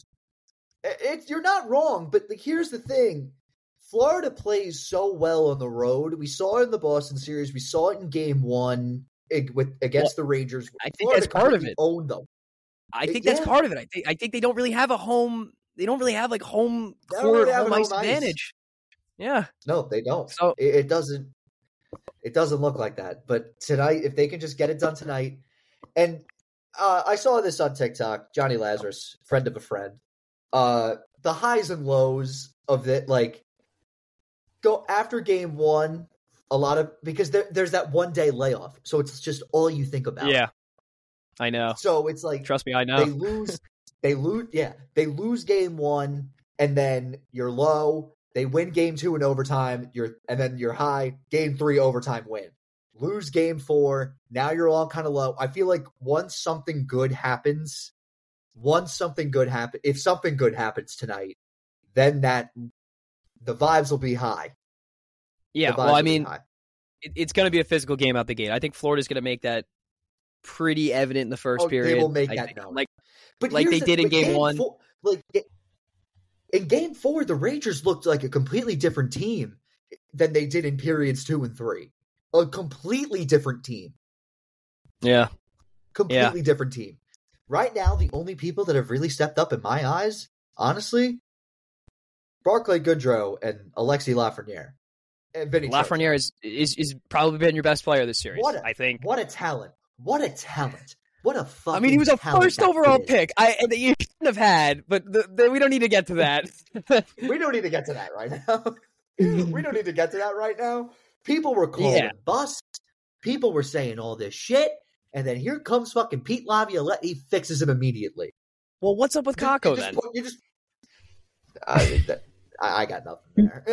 You're not wrong, but here's the thing. Florida plays so well on the road. We saw it in the Boston series. We saw it in Game 1 against the Rangers. I think that's part of it. Owned them. I think that's part of it. I think they don't really have a home. They don't really have like home court, home ice advantage. Yeah. No, they don't. So it doesn't. It doesn't look like that. But tonight, if they can just get it done tonight, and I saw this on TikTok. Johnny Lazarus, friend of a friend. The highs and lows of it, like go after Game 1. Because there's that 1 day layoff, so it's just all you think about. Yeah, I know. So it's like, trust me, I know. They lose Game 1, and then you're low. They win Game 2 in overtime. And then you're high. Game 3 overtime win. Lose Game 4. Now you're all kind of low. I feel like once something good happens, if something good happens tonight, then the vibes will be high. Yeah, well, I mean, it's going to be a physical game out the gate. I think Florida's going to make that pretty evident in the first period. They will make that known. But like they did in Game 1. In Game 4, the Rangers looked like a completely different team than they did in periods 2 and 3. A completely different team. Yeah. Completely different team. Right now, the only people that have really stepped up in my eyes, honestly, Barclay Goodrow and Alexis Lafreniere. And Vinny Lafreniere is probably been your best player this series, I think. What a talent. What a talent. What a fucking I mean, he was a first overall pick. That you shouldn't have had, but we don't need to get to that. We don't need to get to that right now. We don't need to get to that right now. People were calling him bust. People were saying all this shit. And then here comes fucking Pete Laviolette. He fixes him immediately. Well, what's up with Kakko then? I got nothing there.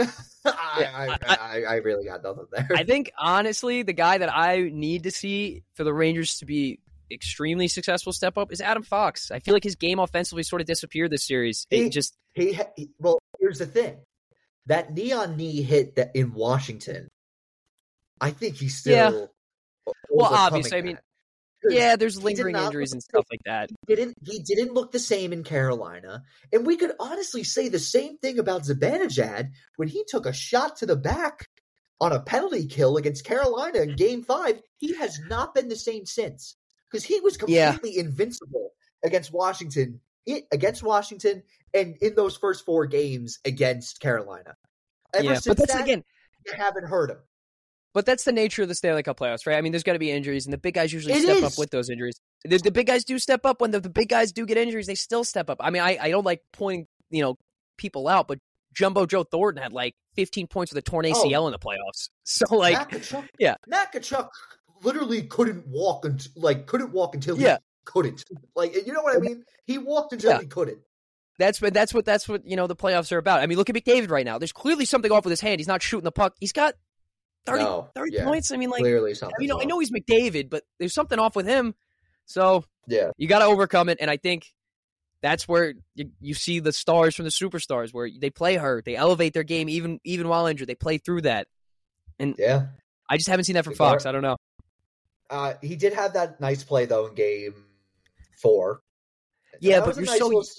I really got nothing there. I think, honestly, the guy that I need to see for the Rangers to be extremely successful step up is Adam Fox. I feel like his game offensively sort of disappeared this series. Well, here's the thing. That knee-on knee hit that in Washington, I think he's still... Yeah. Well, obviously, I mean... Yeah, there's lingering injuries and stuff like that. He didn't look the same in Carolina. And we could honestly say the same thing about Zibanejad when he took a shot to the back on a penalty kill against Carolina in Game 5. He has not been the same since. Because he was completely invincible against Washington and in those first 4 games against Carolina. Ever since that, you haven't heard him. But that's the nature of the Stanley Cup playoffs, right? I mean, there's got to be injuries, and the big guys usually step up with those injuries. The big guys do step up. When the big guys do get injuries, they still step up. I mean, I don't like pointing, people out, but Jumbo Joe Thornton had like 15 points with a torn ACL in the playoffs. So, like, Matt Tkachuk literally couldn't walk until he couldn't. Like, you know what I mean? He walked until he couldn't. That's what the playoffs are about. I mean, look at McDavid right now. There's clearly something off with his hand. He's not shooting the puck. He's got 30 points. I mean, like, clearly something. I know he's McDavid, but there's something off with him. So you got to overcome it. And I think that's where you see the stars from the superstars, where they play hurt, they elevate their game even while injured. They play through that. And I just haven't seen that from Fox. I don't know. He did have that nice play though in Game 4. Yeah, but you're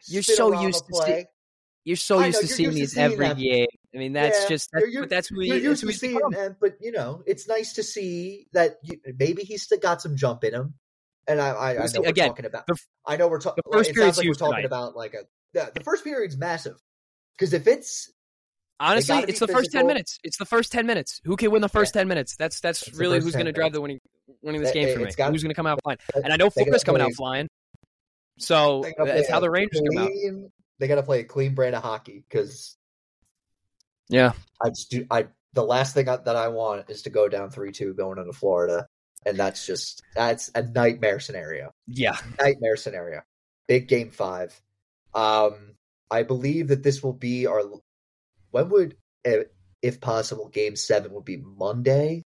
You're so spin-a-rama used to play. you're so I used know, to you're seeing used to these seeing every them. game. I mean, that's who you're used to he's seeing become. them, but it's nice to see that maybe he's still got some jump in him. And I We'll know see. we're Again, talking about. the I know we're talking. first It period's sounds like we're huge talking tonight. about the first period's massive because if it's Honestly, gotta be it's the first 10 physical. minutes. It's the first 10 minutes. Who can win the first 10 minutes? That's the really first who's 10 going to drive the winning this game for me. Who's going to come out flying? And I know they gotta Florida's coming play- out flying. So they gotta it's play how a the Rangers come out. They got to play a clean brand of hockey because Yeah. the last thing that I want is to go down 3-2 going into Florida, and that's a nightmare scenario. Yeah. Nightmare scenario. Big game 5. I believe that this will be when would, if possible, game 7 would be Monday.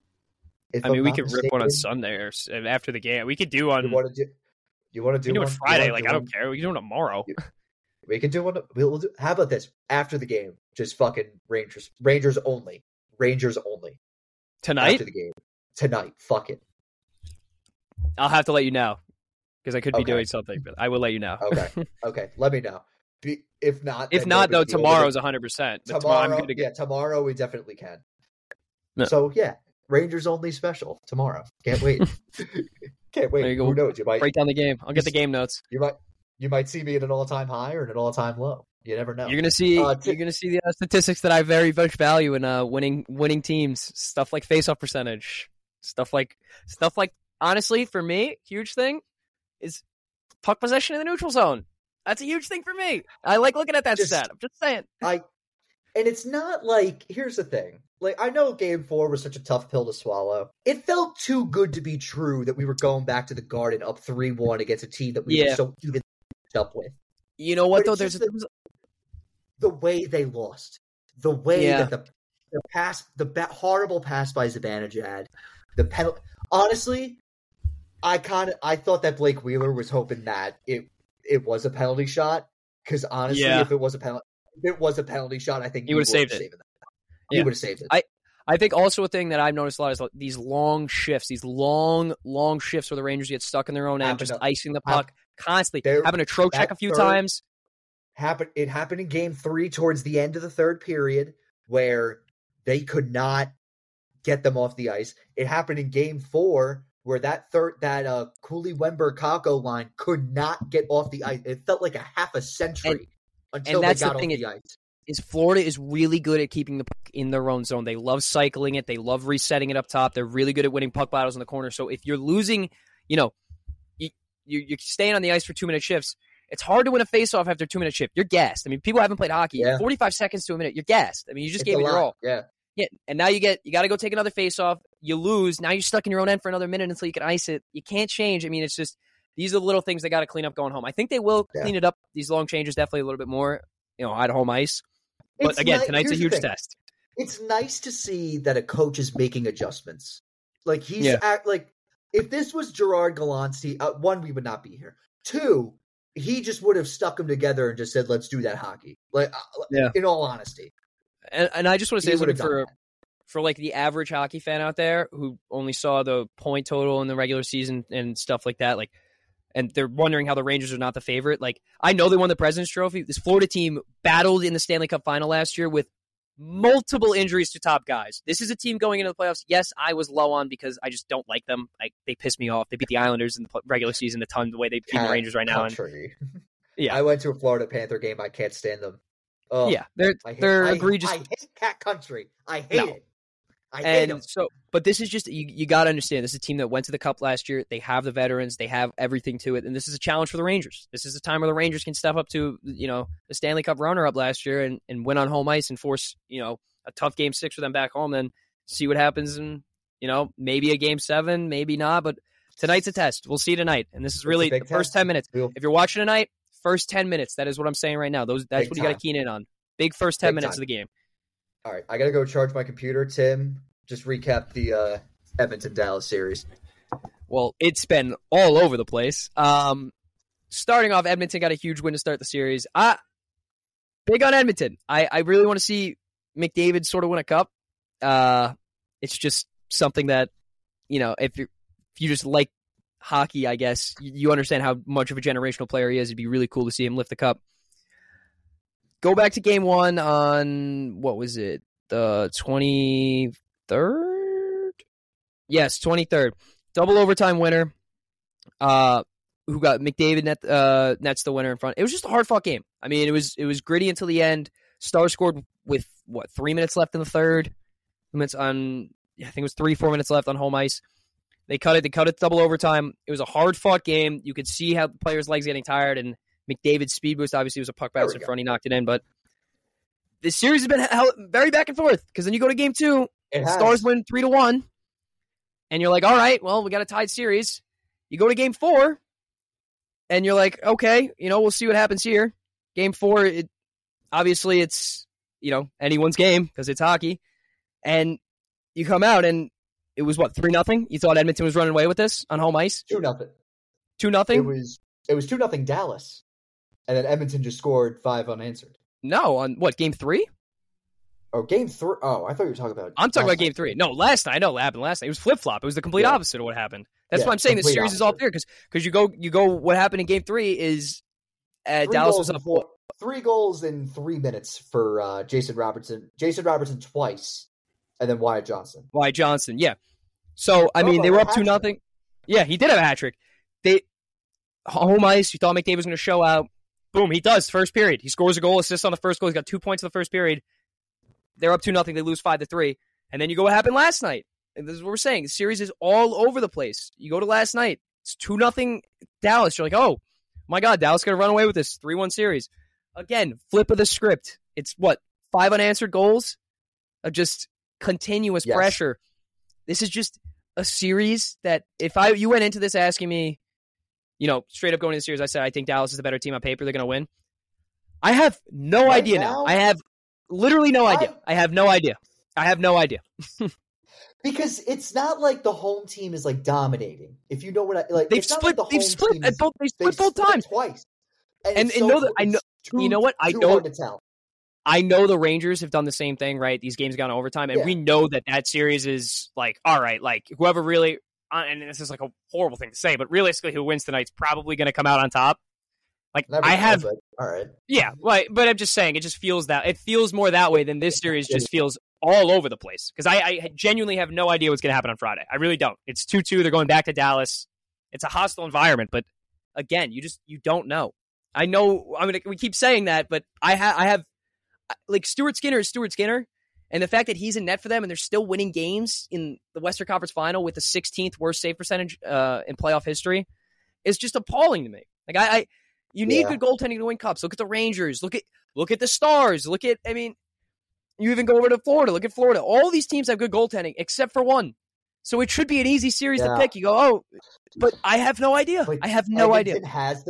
I mean, we could rip one on Sunday or after the game. We could do on. You want to do one one Friday? I don't care. We can do it tomorrow. We can do one. We'll do. How about this? After the game, just fucking Rangers only. Rangers only. Tonight? After the game. Tonight. Fuck it. I'll have to let you know because I could be doing something, but I will let you know. Okay. Let me know. If not, though, tomorrow's 100%. Tomorrow we definitely can. No. So yeah, Rangers only special tomorrow. Can't wait. Can't wait. There you go. Who knows? You might break down the game. I'll get the game notes. You might see me at an all-time high or at an all-time low. You never know. You're gonna see the statistics that I very much value in winning teams. Stuff like faceoff percentage. Stuff like honestly, for me, huge thing is puck possession in the neutral zone. That's a huge thing for me. I like looking at that stat. I'm just saying. And it's not like, here's the thing. Like, I know game 4 was such a tough pill to swallow. It felt too good to be true that we were going back to the Garden up 3-1 against a team that we were so even up with. You know what, though? There's the way they lost. The way that the pass, horrible pass by Zibanejad, the penalty. Honestly, I thought that Blake Wheeler was hoping that it was a penalty shot. Because honestly, if it was a penalty shot, I think he would have saved it. He would have saved it. I think also a thing that I've noticed a lot is these long shifts, these long shifts where the Rangers get stuck in their own end, just icing the puck constantly, having to check a few times. It happened in game 3 towards the end of the third period where they could not get them off the ice. It happened in game 4 where that Cooley Wenberg Kakko line could not get off the ice. It felt like a half a century until they got off the ice. Is Florida is really good at keeping the puck in their own zone. They love cycling it. They love resetting it up top. They're really good at winning puck battles in the corner. So if you're losing, you're staying on the ice for 2-minute shifts, it's hard to win a faceoff after a 2-minute shift. You're gassed. I mean, people haven't played hockey. 45 seconds to a minute, you're gassed. I mean, you just gave it your all. Yeah. And now you got to go take another faceoff. You lose. Now you're stuck in your own end for another minute until you can ice it. You can't change. I mean, it's just these are the little things they got to clean up going home. I think they will clean it up. These long changes definitely a little bit more, at home ice. But again, tonight's a huge test. It's nice to see that a coach is making adjustments. Like if this was Gerard Gallant, 1, we would not be here. 2, he just would have stuck them together and just said, "Let's do that hockey." In all honesty. And I just want to say something for like the average hockey fan out there who only saw the point total in the regular season and stuff like that, and they're wondering how the Rangers are not the favorite. Like, I know they won the President's Trophy. This Florida team battled in the Stanley Cup final last year with multiple injuries to top guys. This is a team going into the playoffs. Yes, I was low on because I just don't like them. They piss me off. They beat the Islanders in the regular season a ton the way they beat the Rangers right now. I went to a Florida Panther game. I can't stand them. They're egregious. I hate Cat Country. I hate it. I hate them. But this is just you got to understand. This is a team that went to the Cup last year. They have the veterans. They have everything to it, and this is a challenge for the Rangers. This is a time where the Rangers can step up to the Stanley Cup runner-up last year and win on home ice and force a tough game 6 for them back home. Then see what happens, and maybe a game 7, maybe not. But tonight's a test. We'll see tonight, and this is really the first 10 minutes. If you're watching tonight, first 10 minutes. That is what I'm saying right now. That's what you got to keen in on. Big first 10 minutes of the game. All right, I got to go charge my computer. Tim, just recap the Edmonton-Dallas series. Well, it's been all over the place. Starting off, Edmonton got a huge win to start the series. Big on Edmonton. I really want to see McDavid sort of win a cup. It's just something that, if you just like hockey, I guess, you understand how much of a generational player he is. It'd be really cool to see him lift the cup. Go back to game one on, what was it, the 23rd? Yes, 23rd. Double overtime winner. Who got McDavid nets the winner in front. It was just a hard-fought game. I mean, it was gritty until the end. Stars scored with, 3 minutes left in the third? I think it was 3-4 minutes left on home ice. They cut it double overtime. It was a hard-fought game. You could see how the players' legs getting tired, and McDavid's speed boost obviously was a puck bounce in front. He knocked it in, but this series has been very back and forth, because then you go to game two, Stars win 3-1, and you're like, all right, well, we got a tied series. You go to game four, and you're like, okay, we'll see what happens here. Game four, obviously it's, anyone's game because it's hockey. And you come out, and it was, 3-0? You thought Edmonton was running away with this on home ice? 2-0. 2-0? It was 2-0 Dallas. And then Edmonton just scored 5 unanswered. No, on what, game 3? Oh, game 3. Oh, I thought you were talking about... I'm talking about game 3. No, last night. I know what happened last night. It was flip-flop. It was the complete opposite of what happened. That's why I'm saying the series is all there, because you go. What happened in game 3 is Dallas was up 3 goals in 3 minutes for Jason Robertson. Jason Robertson twice, and then Wyatt Johnston. Yeah. So I mean, they were up 2-0. Yeah, he did have a hat trick. Home ice. You thought McDavid was going to show out. Boom, he does. First period, he scores a goal, assists on the first goal. He's got 2 points in the first period. They're up 2-0. They lose 5-3, and then you go what happened last night. And this is what we're saying. The series is all over the place. You go to last night. It's 2-0 Dallas. You're like, oh, my God, Dallas going to run away with this 3-1 series. Again, flip of the script. It's 5 unanswered goals of just continuous pressure. This is just a series that if you went into this asking me, straight up going into the series, I said, I think Dallas is the better team on paper. They're going to win. I have no idea now. I have literally no idea. I have no idea. Because it's not like the home team is dominating. If you know what I like, they've split both times twice. And so know that I know. You know what? I know. I know the Rangers have done the same thing, right? These games gone overtime, and we know that series is all right. Whoever really, and this is a horrible thing to say, but realistically, who wins tonight's probably going to come out on top. All right. Yeah, but I'm just saying, it just feels more that way than this series just feels all over the place. Because I genuinely have no idea what's going to happen on Friday. I really don't. It's 2-2. They're going back to Dallas. It's a hostile environment, but again, you don't know. I know. I mean, we keep saying that, but I have Stuart Skinner is Stuart Skinner, and the fact that he's in net for them and they're still winning games in the Western Conference Final with the 16th worst save percentage in playoff history is just appalling to me. You need good goaltending to win cups. Look at the Rangers. Look at the Stars. You even go over to Florida. Look at Florida. All these teams have good goaltending except for one. So it should be an easy series to pick. You go, oh, but I have no idea. I have no idea. Edmonton has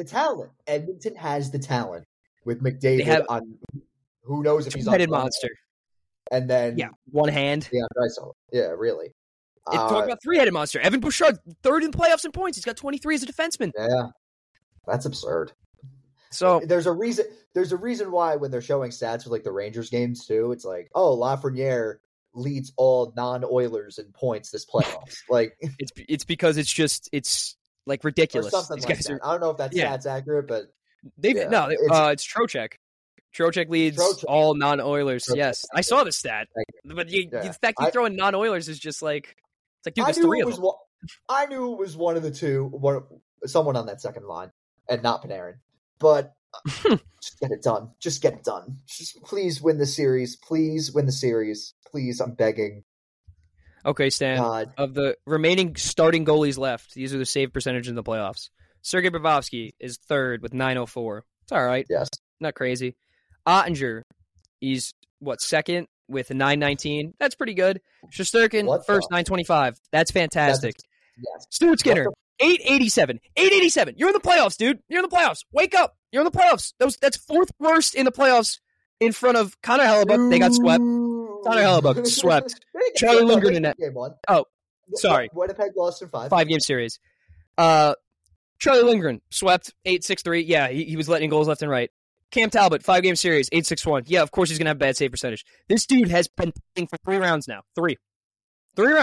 the talent with McDavid on. Who knows if he's on two-headed monster. And then one hand. Yeah, really. Talk about three-headed monster. Evan Bouchard, third in the playoffs in points. He's got 23 as a defenseman. Yeah, that's absurd. So there's a reason why when they're showing stats for the Rangers games too, it's Lafreniere leads all non-Oilers in points this playoffs. It's because it's ridiculous. Or something like that. I don't know if that stat's accurate, but it's Trocheck. Trocheck leads all non-Oilers. Yes, I saw the stat, but the fact you throw in non-Oilers is just dude, there's 3 of them. I knew it was one of the two, someone on that second line, and not Panarin. But just get it done. Just get it done. Just please win the series. Please win the series. Please, I'm begging. Okay, Stan. God. Of the remaining starting goalies left, these are the save percentage in the playoffs. Sergei Bobrovsky is third with 904. It's all right. Yes. Not crazy. Ottinger, he's second with 919. That's pretty good. Shesterkin, first 925. That's fantastic. Yes. Stuart Skinner, 887. 887. You're in the playoffs, dude. You're in the playoffs. Wake up. You're in the playoffs. That's fourth worst in the playoffs in front of Connor Hellebuck. They got swept. Connor Hellebuck swept. Charlie Lindgren in net. Oh, sorry. Winnipeg lost in 5. 5-game series. Charlie Lindgren swept 8-6-3. Yeah, he was letting goals left and right. Cam Talbot, 5-game series, 8-6-1. Yeah, of course he's going to have bad save percentage. This dude has been playing for 3 rounds now. 3 rounds.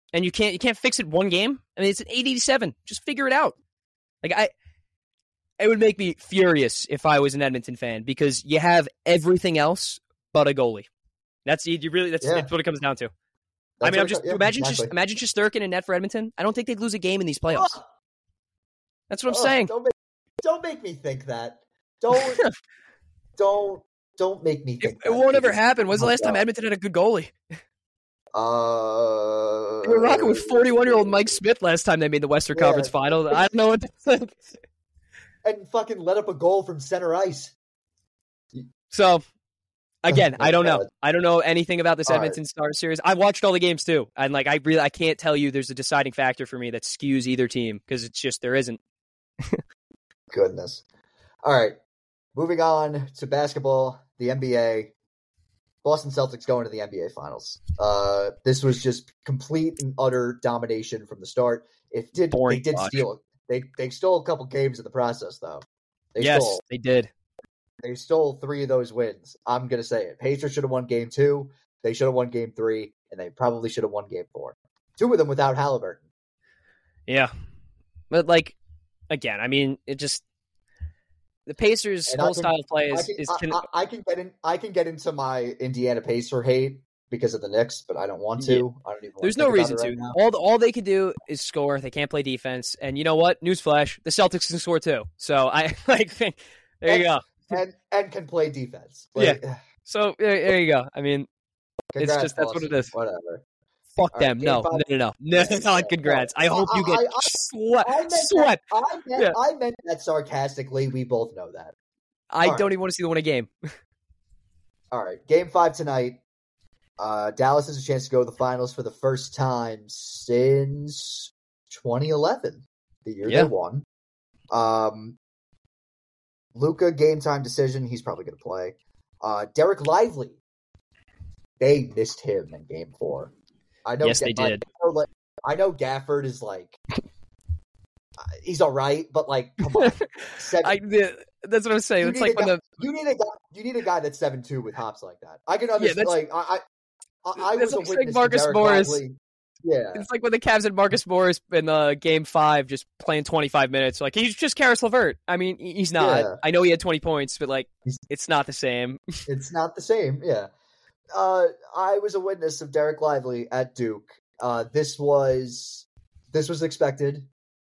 and you can't fix it one game. I mean, it's an 887. Just figure it out. Like it would make me furious if I was an Edmonton fan because you have everything else but a goalie. That's what it comes down to. I mean, imagine Shesterkin in net for Edmonton. I don't think they'd lose a game in these playoffs. That's what I'm saying. Don't make me think that. Don't make me think it won't ever happen. When's the last time Edmonton had a good goalie? They were rocking with 41-year-old Mike Smith last time they made the Western Conference Final. I don't know what to think. And fucking let up a goal from center ice. So, again, I don't know. I don't know anything about this Edmonton Star series. I watched all the games too, and like I can't tell you there's a deciding factor for me that skews either team because it's just there isn't. Goodness. All right, moving on to basketball, the NBA. Boston Celtics going to the NBA Finals. This was just complete and utter domination from the start. They did steal. They stole a couple games in the process, though. They did. They stole 3 of those wins. I'm going to say it. Pacers should have won Game 2. They should have won Game 3. And they probably should have won Game 4. 2 of them without Halliburton. Yeah. But, like, again, I mean, it just... The Pacers' whole style of play I can get into my Indiana Pacer hate because of the Knicks, but I don't want to. Yeah. I don't even. There's no reason to. All they can do is score. They can't play defense, and you know what? Newsflash: the Celtics can score too. So I like. There you go. And can play defense. Yeah. So there you go. I mean, it's just that's what it is. Whatever. Fuck them. No. Congrats. I hope you get swept. I meant that sarcastically. We both know that. I don't even want to see them win a game. All right. Game 5 tonight. Dallas has a chance to go to the finals for the first time since 2011, the year they won. Luka, game time decision. He's probably going to play. Derek Lively. They missed him in game 4. I know. Yes, they did. I know Gafford is like, he's all right, but like, come on. That's what I'm saying. It's like you need a guy that's 7'2" with hops like that. I can understand. I was a witness Marcus to Derek Morris. Lively. Yeah, it's like when the Cavs had Marcus Morris in Game 5, just playing 25 minutes. Like he's just Karis LeVert. I mean, he's not. Yeah. I know he had 20 points, but like, it's not the same. It's not the same. Yeah. I was a witness of Derek Lively at Duke. This was expected.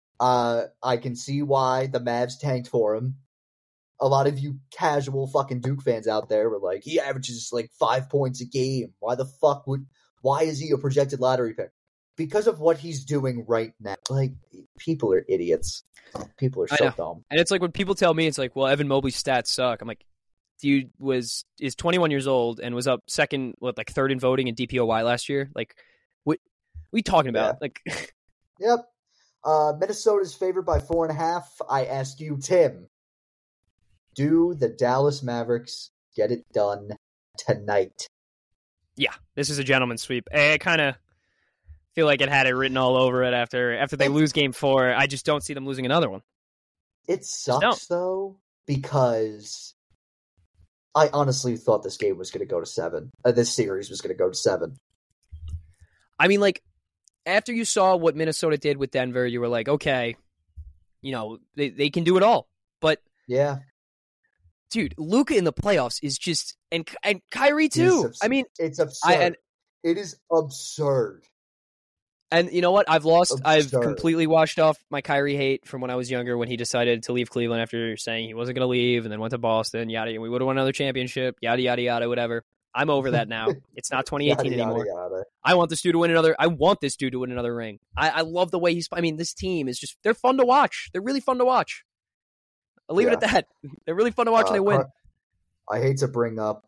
I can see why the Mavs tanked for him. A lot of you casual fucking Duke fans out there were like, he averages like 5 points a game. Why is he a projected lottery pick? Because of what he's doing right now. Like, people are idiots. People are so dumb. And it's like when people tell me, it's like, well, Evan Mobley's stats suck. I'm like, dude is 21 years old and was up third in voting in DPOY last year. Like, what are we talking about? Yeah. Like, yep. Minnesota's favored by 4.5. I ask you, Tim, do the Dallas Mavericks get it done tonight? Yeah, this is a gentleman's sweep. I kind of feel like it had it written all over it after they lose Game 4. I just don't see them losing another one. It sucks though, because I honestly thought this game was going to go to 7. This series was going to go to 7. I mean, like, after you saw what Minnesota did with Denver, you were like, okay, you know, they can do it all. But yeah, dude, Luka in the playoffs is just, and Kyrie too. I mean, it's absurd. It is absurd. And you know what? I've completely washed off my Kyrie hate from when I was younger, when he decided to leave Cleveland after saying he wasn't going to leave, and then went to Boston. Yada, we would have won another championship. Yada yada yada. Whatever. I'm over that now. It's not 2018 anymore. Yada. I want this dude to win another ring. I love the way he's. I mean, this team is just. They're fun to watch. They're really fun to watch. I'll leave it at that. They're really fun to watch, and they win. I hate to bring up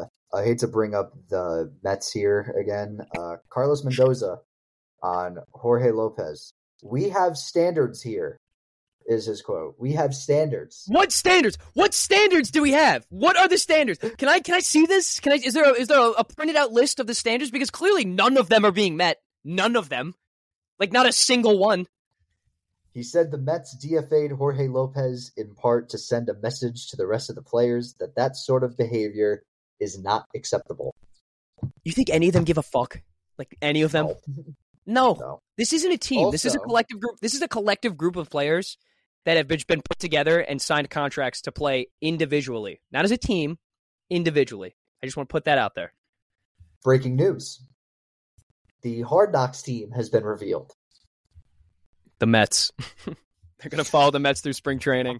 the Mets here again. Carlos Mendoza on Jorge Lopez. We have standards here, is his quote. We have standards. What standards? What standards do we have? What are the standards? Can I see this? Is there a printed out list of the standards? Because clearly none of them are being met. None of them. Like, not a single one. He said the Mets DFA'd Jorge Lopez in part to send a message to the rest of the players that sort of behavior is not acceptable. You think any of them give a fuck? Like, any of them? No. This isn't a team. This is a Also- collective group. This is a collective group of players that have been put together and signed contracts to play individually, not as a team, individually. I just want to put that out there. Breaking news. The Hard Knocks team has been revealed. The Mets. They're going to follow the Mets through spring training.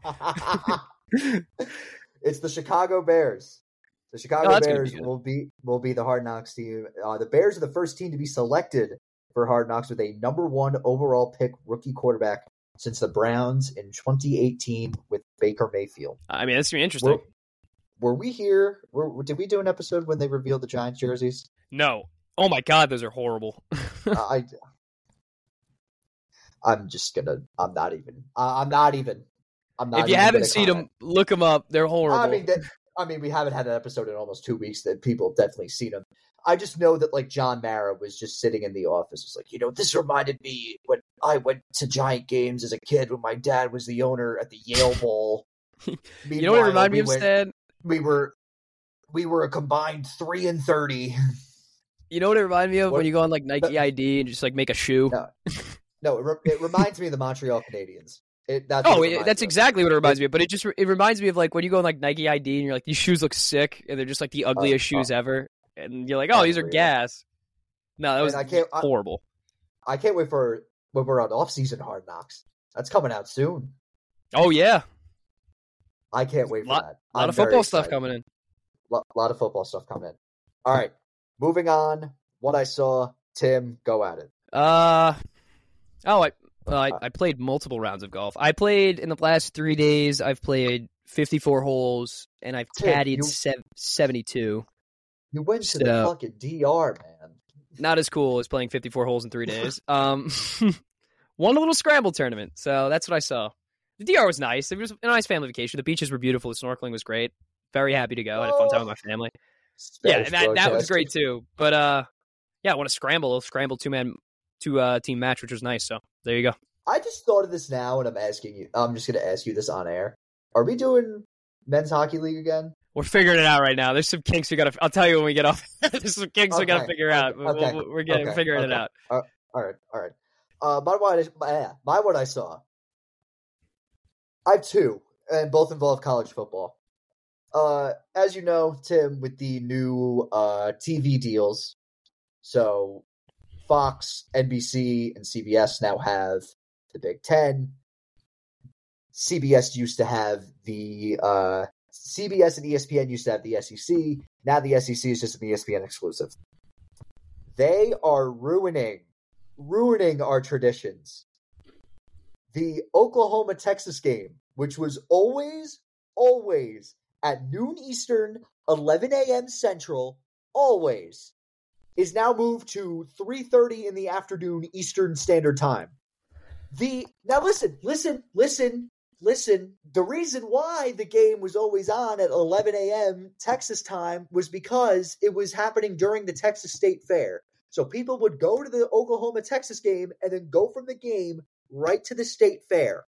It's the Chicago Bears. The Chicago that's gonna Bears be good. will be the Hard Knocks team. The Bears are the first team to be selected for Hard Knocks with a number 1 overall pick rookie quarterback since the Browns in 2018 with Baker Mayfield. I mean, that's going to be interesting. Were we here? Did we do an episode when they revealed the Giants jerseys? No. Oh my God, those are horrible. I'm just gonna. I'm not even. I'm not even. If you haven't seen them, look them up. They're horrible. I mean, we haven't had an episode in almost 2 weeks that people have definitely seen them. I just know that like John Mara was just sitting in the office. It's like, this reminded me when I went to Giant games as a kid when my dad was the owner at the Yale Bowl. You know what it reminded me of, Stan? We were a combined 3-30. You know what it reminded me of when you go on like Nike ID and just like make a shoe? No, it reminds me of the Montreal Canadiens. That's exactly what it reminds me of. But it reminds me of like when you go on like Nike ID and you're like, these shoes look sick and they're just like the ugliest shoes ever, and you're like, oh, these are gas. No, that was horrible. I can't wait for when we're on off-season Hard Knocks. That's coming out soon. Oh yeah, I can't wait for that. A lot of football stuff coming in. A lot of football stuff coming in. All right, moving on. What I saw, Tim, go at it. I played multiple rounds of golf. I played in the last 3 days. I've played 54 holes, and I've caddied 72. You went to the fucking DR, man. Not as cool as playing 54 holes in 3 days. Won a little scramble tournament, so that's what I saw. The DR was nice. It was a nice family vacation. The beaches were beautiful. The snorkeling was great. Very happy to go. I had a fun time with my family. Spanish that was great too. But I won a scramble team match, which was nice. So there you go. I just thought of this now, and I'm just going to ask you this on air. Are we doing men's hockey league again? We're figuring it out right now. There's some kinks I'll tell you when we get off. There's some kinks we got to figure out. We're figuring it out. All right. My what I saw. I have 2, and both involve college football. As you know, Tim, with the new TV deals, so Fox, NBC, and CBS now have the Big Ten. CBS used to have the CBS and ESPN used to have the SEC. Now the SEC is just an ESPN exclusive. They are ruining our traditions. The Oklahoma-Texas game, which was always at noon Eastern, 11 a.m. Central, always, is now moved to 3:30 in the afternoon Eastern Standard Time. Now listen. The reason why the game was always on at 11 a.m. Texas time was because it was happening during the Texas State Fair. So people would go to the Oklahoma-Texas game and then go from the game right to the State Fair.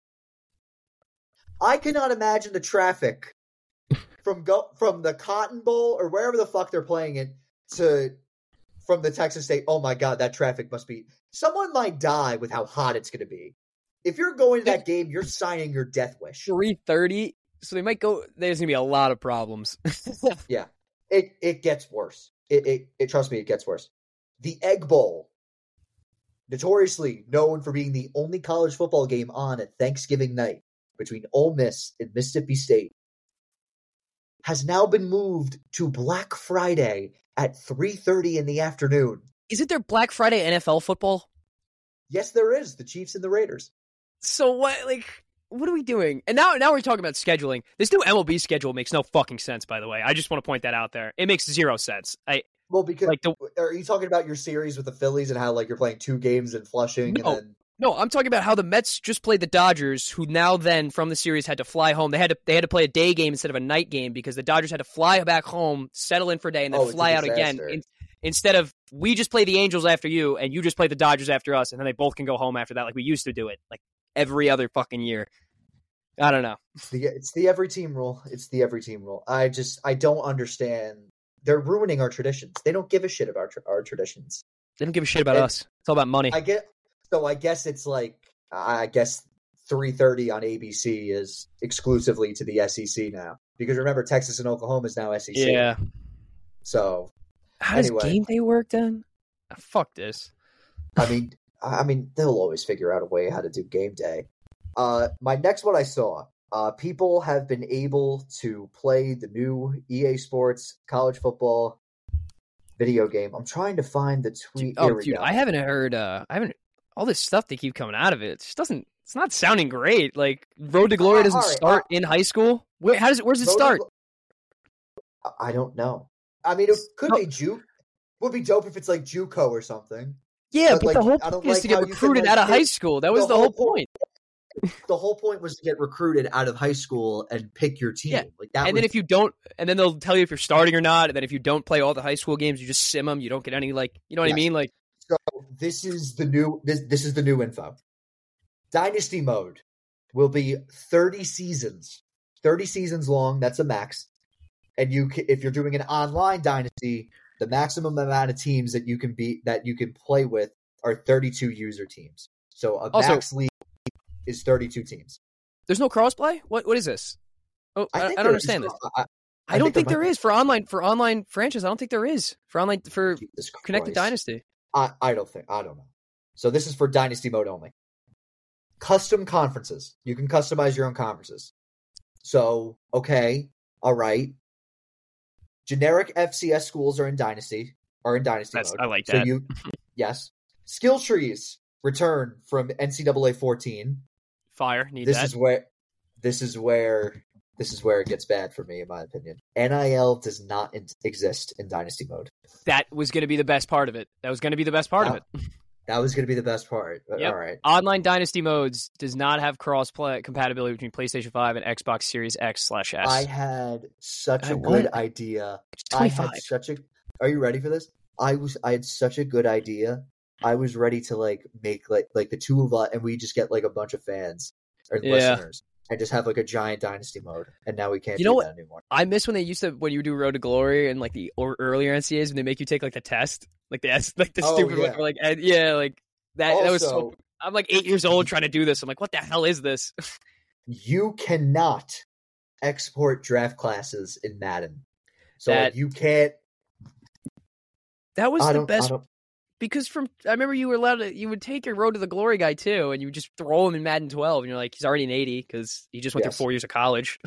I cannot imagine the traffic from the Cotton Bowl or wherever the fuck they're playing it from the Texas State. Oh my God, that traffic must be. Someone might die with how hot it's going to be. If you're going to that game, you're signing your death wish. 3:30, so they might go. There's going to be a lot of problems. Yeah, it gets worse. It trust me, it gets worse. The Egg Bowl, notoriously known for being the only college football game on at Thanksgiving night between Ole Miss and Mississippi State, has now been moved to Black Friday at 3:30 in the afternoon. Isn't there Black Friday NFL football? Yes, there is. The Chiefs and the Raiders. So what are we doing? And now we're talking about scheduling. This new MLB schedule makes no fucking sense, by the way. I just want to point that out there. It makes zero sense. Because are you talking about your series with the Phillies and how you're playing 2 games in Flushing and then No, I'm talking about how the Mets just played the Dodgers, who now then from the series had to fly home. They had to play a day game instead of a night game because the Dodgers had to fly back home, settle in for a day, and then fly out again. Instead of we just play the Angels after you, and you just play the Dodgers after us, and then they both can go home after that, like we used to do it, like every other fucking year. I don't know. It's the every team rule. I don't understand. They're ruining our traditions. They don't give a shit about our traditions. They don't give a shit about us. It's all about money. I guess it's like 3:30 on ABC is exclusively to the SEC now, because remember Texas and Oklahoma is now SEC. Yeah. So how does game day work then? Fuck this. I mean, they'll always figure out a way how to do game day. My next one I saw. People have been able to play the new EA Sports college football video game. I'm trying to find the tweet. Dude, I haven't heard. All this stuff they keep coming out of it. It just doesn't. It's not sounding great. Like Road to Glory doesn't start in high school. Where's it start? I don't know. I mean, it could be Juke. Would be dope if it's like JUCO or something. Yeah, but the whole point is to get recruited out of high school. That was the whole point. The whole point was to get recruited out of high school and pick your team. Yeah. Like that. And then if you don't, and then they'll tell you if you're starting or not. And then if you don't play all the high school games, you just sim them. You don't get any what I mean? Like, so this is the new info. Dynasty mode will be 30 seasons long. That's a max. And if you're doing an online dynasty, the maximum amount of teams that you can play with are 32 user teams. So a max league is 32 teams. There's no crossplay? What is this? Oh, I don't understand this. I don't think there is for online franchise. I don't think there is for Connected Dynasty. I don't know. So this is for Dynasty mode only. Custom conferences. You can customize your own conferences. So, okay, all right. Generic FCS schools are in Dynasty mode. I like that. So yes. Skill trees return from NCAA 14. Fire. This is where it gets bad for me, in my opinion. NIL does not exist in Dynasty mode. That was going to be the best part of it. That was going to be the best part of it. That was going to be the best part. Yep. All right. Online Dynasty modes does not have cross-play compatibility between PlayStation 5 and Xbox Series X/S. I had such a good idea. Are you ready for this? I had such a good idea. I was ready to make the two of us, and we just get a bunch of fans or listeners, and just have a giant Dynasty mode. And now we can't do that anymore. I miss when you do Road to Glory and the earlier NCAAs when they make you take the test, stupid one. That was so. I'm 8 years old trying to do this. I'm like, what the hell is this? You cannot export draft classes in Madden, so you can't. That was the best. Because I remember you would take your Road to the Glory guy too, and you would just throw him in Madden 12, and you're like, he's already an 80 because he just went through 4 years of college.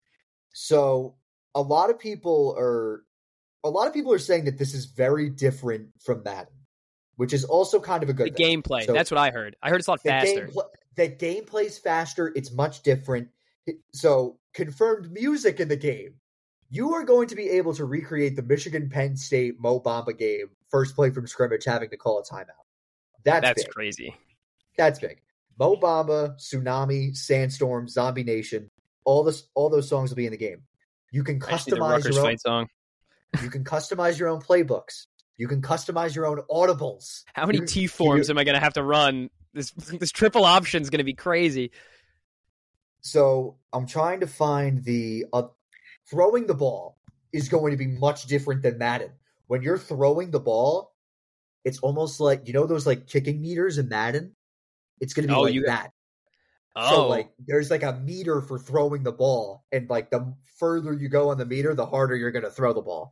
So a lot of people are saying that this is very different from Madden, which is also kind of a good thing. Gameplay. So that's what I heard. I heard it's a lot faster. The gameplay's faster. It's much different. So confirmed music in the game. You are going to be able to recreate the Michigan Penn State Mo Bamba game, first play from scrimmage, having to call a timeout. That's big. Crazy. That's big. Mo Bamba, Tsunami, Sandstorm, Zombie Nation, all those songs will be in the game. You can customize your own song. You can customize your own playbooks. You can customize your own audibles. How many T forms am I going to have to run? This triple option is going to be crazy. So I'm trying to find the. Throwing the ball is going to be much different than Madden. When you're throwing the ball, it's almost like, those kicking meters in Madden? It's going to be that. Oh. So there's a meter for throwing the ball, and the further you go on the meter, the harder you're going to throw the ball.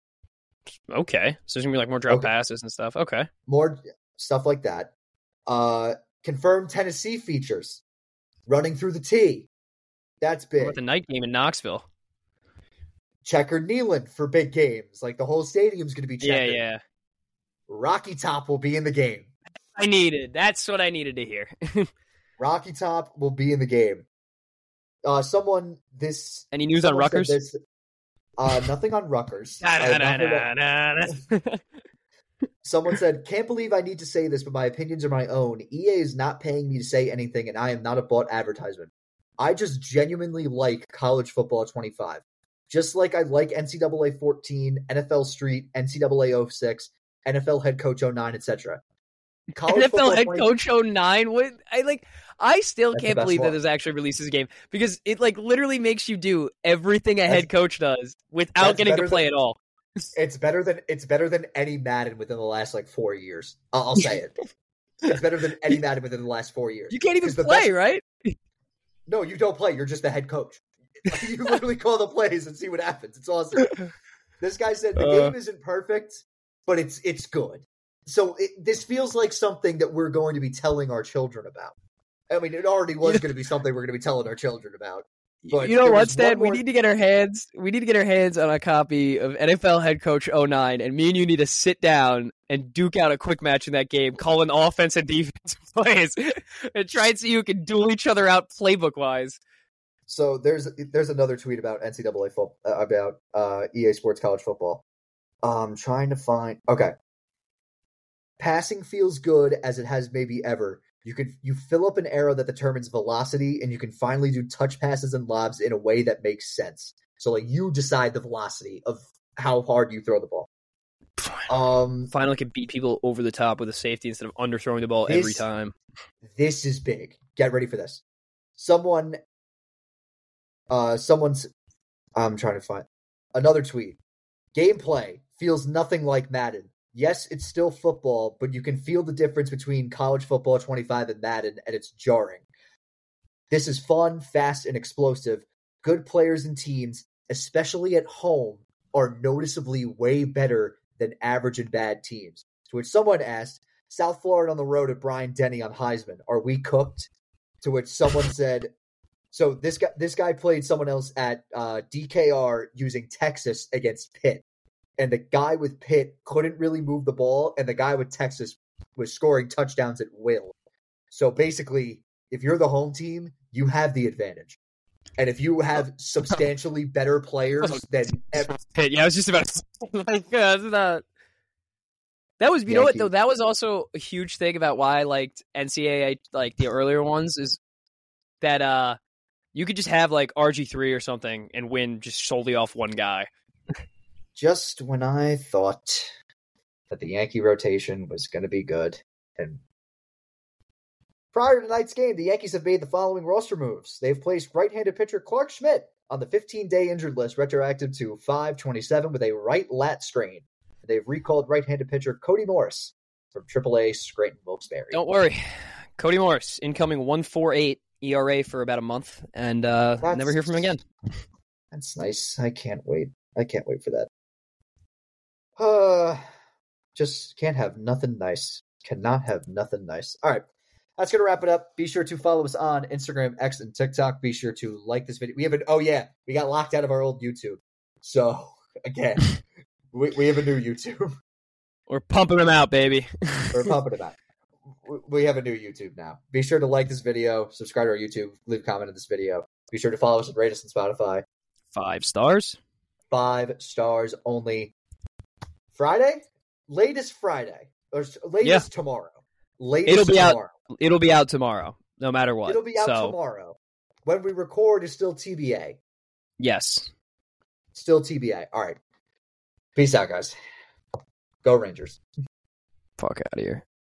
Okay. So there's going to be more drop passes and stuff. Okay. More stuff like that. Confirmed Tennessee features. Running through the tee. That's big. What about the night game in Knoxville? Checkered Neyland for big games. The whole stadium's going to be checkered. Yeah. Rocky Top will be in the game. That's what I needed to hear. Rocky Top will be in the game. Any news on Rutgers? Nothing on Rutgers. Someone said, can't believe I need to say this, but my opinions are my own. EA is not paying me to say anything, and I am not a bought advertisement. I just genuinely like college football 25. Just like I like NCAA 14, NFL Street, NCAA 06, NFL Head Coach 09, etc. NFL Head Coach 09? I still can't believe that this actually releases a game, because it literally makes you do everything a head coach does without getting to play at all. It's better than any Madden within the last like 4 years. I'll say it. It's better than any Madden within the last 4 years. You can't even play, right? No, you don't play. You're just the head coach. You literally call the plays and see what happens. It's awesome. This guy said the game isn't perfect, but it's good. So this feels like something that we're going to be telling our children about. I mean, it already was going to be something we're going to be telling our children about. But you know what, Stan? We need to get our hands on a copy of NFL Head Coach 09, and me and you need to sit down and duke out a quick match in that game, call in offense and defensive plays, and try and see who can duel each other out playbook wise. So there's another tweet about NCAA football, about EA Sports College Football. Trying to find. Okay. Passing feels good as it has maybe ever. You fill up an arrow that determines velocity, and you can finally do touch passes and lobs in a way that makes sense. So like you decide the velocity of how hard you throw the ball. Finally can beat people over the top with a safety instead of underthrowing the ball every time. This is big. Get ready for this. Someone's I'm trying to find another tweet. Gameplay feels nothing like Madden. Yes, it's still football, but you can feel the difference between college football 25 and Madden, and it's jarring. This is fun, fast, and explosive. Good players and teams, especially at home, are noticeably way better than average and bad teams. To which someone asked, South Florida on the road at Bryant Denny on Heisman. Are we cooked? To which someone said, so this guy played someone else at DKR using Texas against Pitt. And the guy with Pitt couldn't really move the ball, and the guy with Texas was scoring touchdowns at will. So basically, if you're the home team, you have the advantage. And if you have substantially better players than Pitt, yeah, I was just about to say, like, that was, you know what, though, that was also a huge thing about why I liked NCAA, like the earlier ones, is that you could just have like RG3 or something and win just solely off one guy. Just when I thought that the Yankee rotation was going to be good. And prior to tonight's game, the Yankees have made the following roster moves. They've placed right-handed pitcher Clark Schmidt on the 15-day injured list, retroactive to 5/27 with a right lat strain. They've recalled right-handed pitcher Cody Morris from AAA Scranton Wilkes-Barre. Don't worry. Cody Morris, incoming 1.48 ERA for about a month, and never hear from him again. That's nice. I can't wait for that. Just can't have nothing nice. Cannot have nothing nice. All right. That's going to wrap it up. Be sure to follow us on Instagram, X, and TikTok. Be sure to like this video. We got locked out of our old YouTube. So, again, we have a new YouTube. We're pumping them out, baby. We're pumping them out. We have a new YouTube now. Be sure to like this video, subscribe to our YouTube, leave a comment on this video. Be sure to follow us and rate us on Spotify. 5 stars. 5 stars only. Friday? Latest Friday. Or latest tomorrow. It'll be out tomorrow, no matter what. It'll be out tomorrow. When we record, it's still TBA. Yes. Still TBA. All right. Peace out, guys. Go Rangers. Fuck out of here.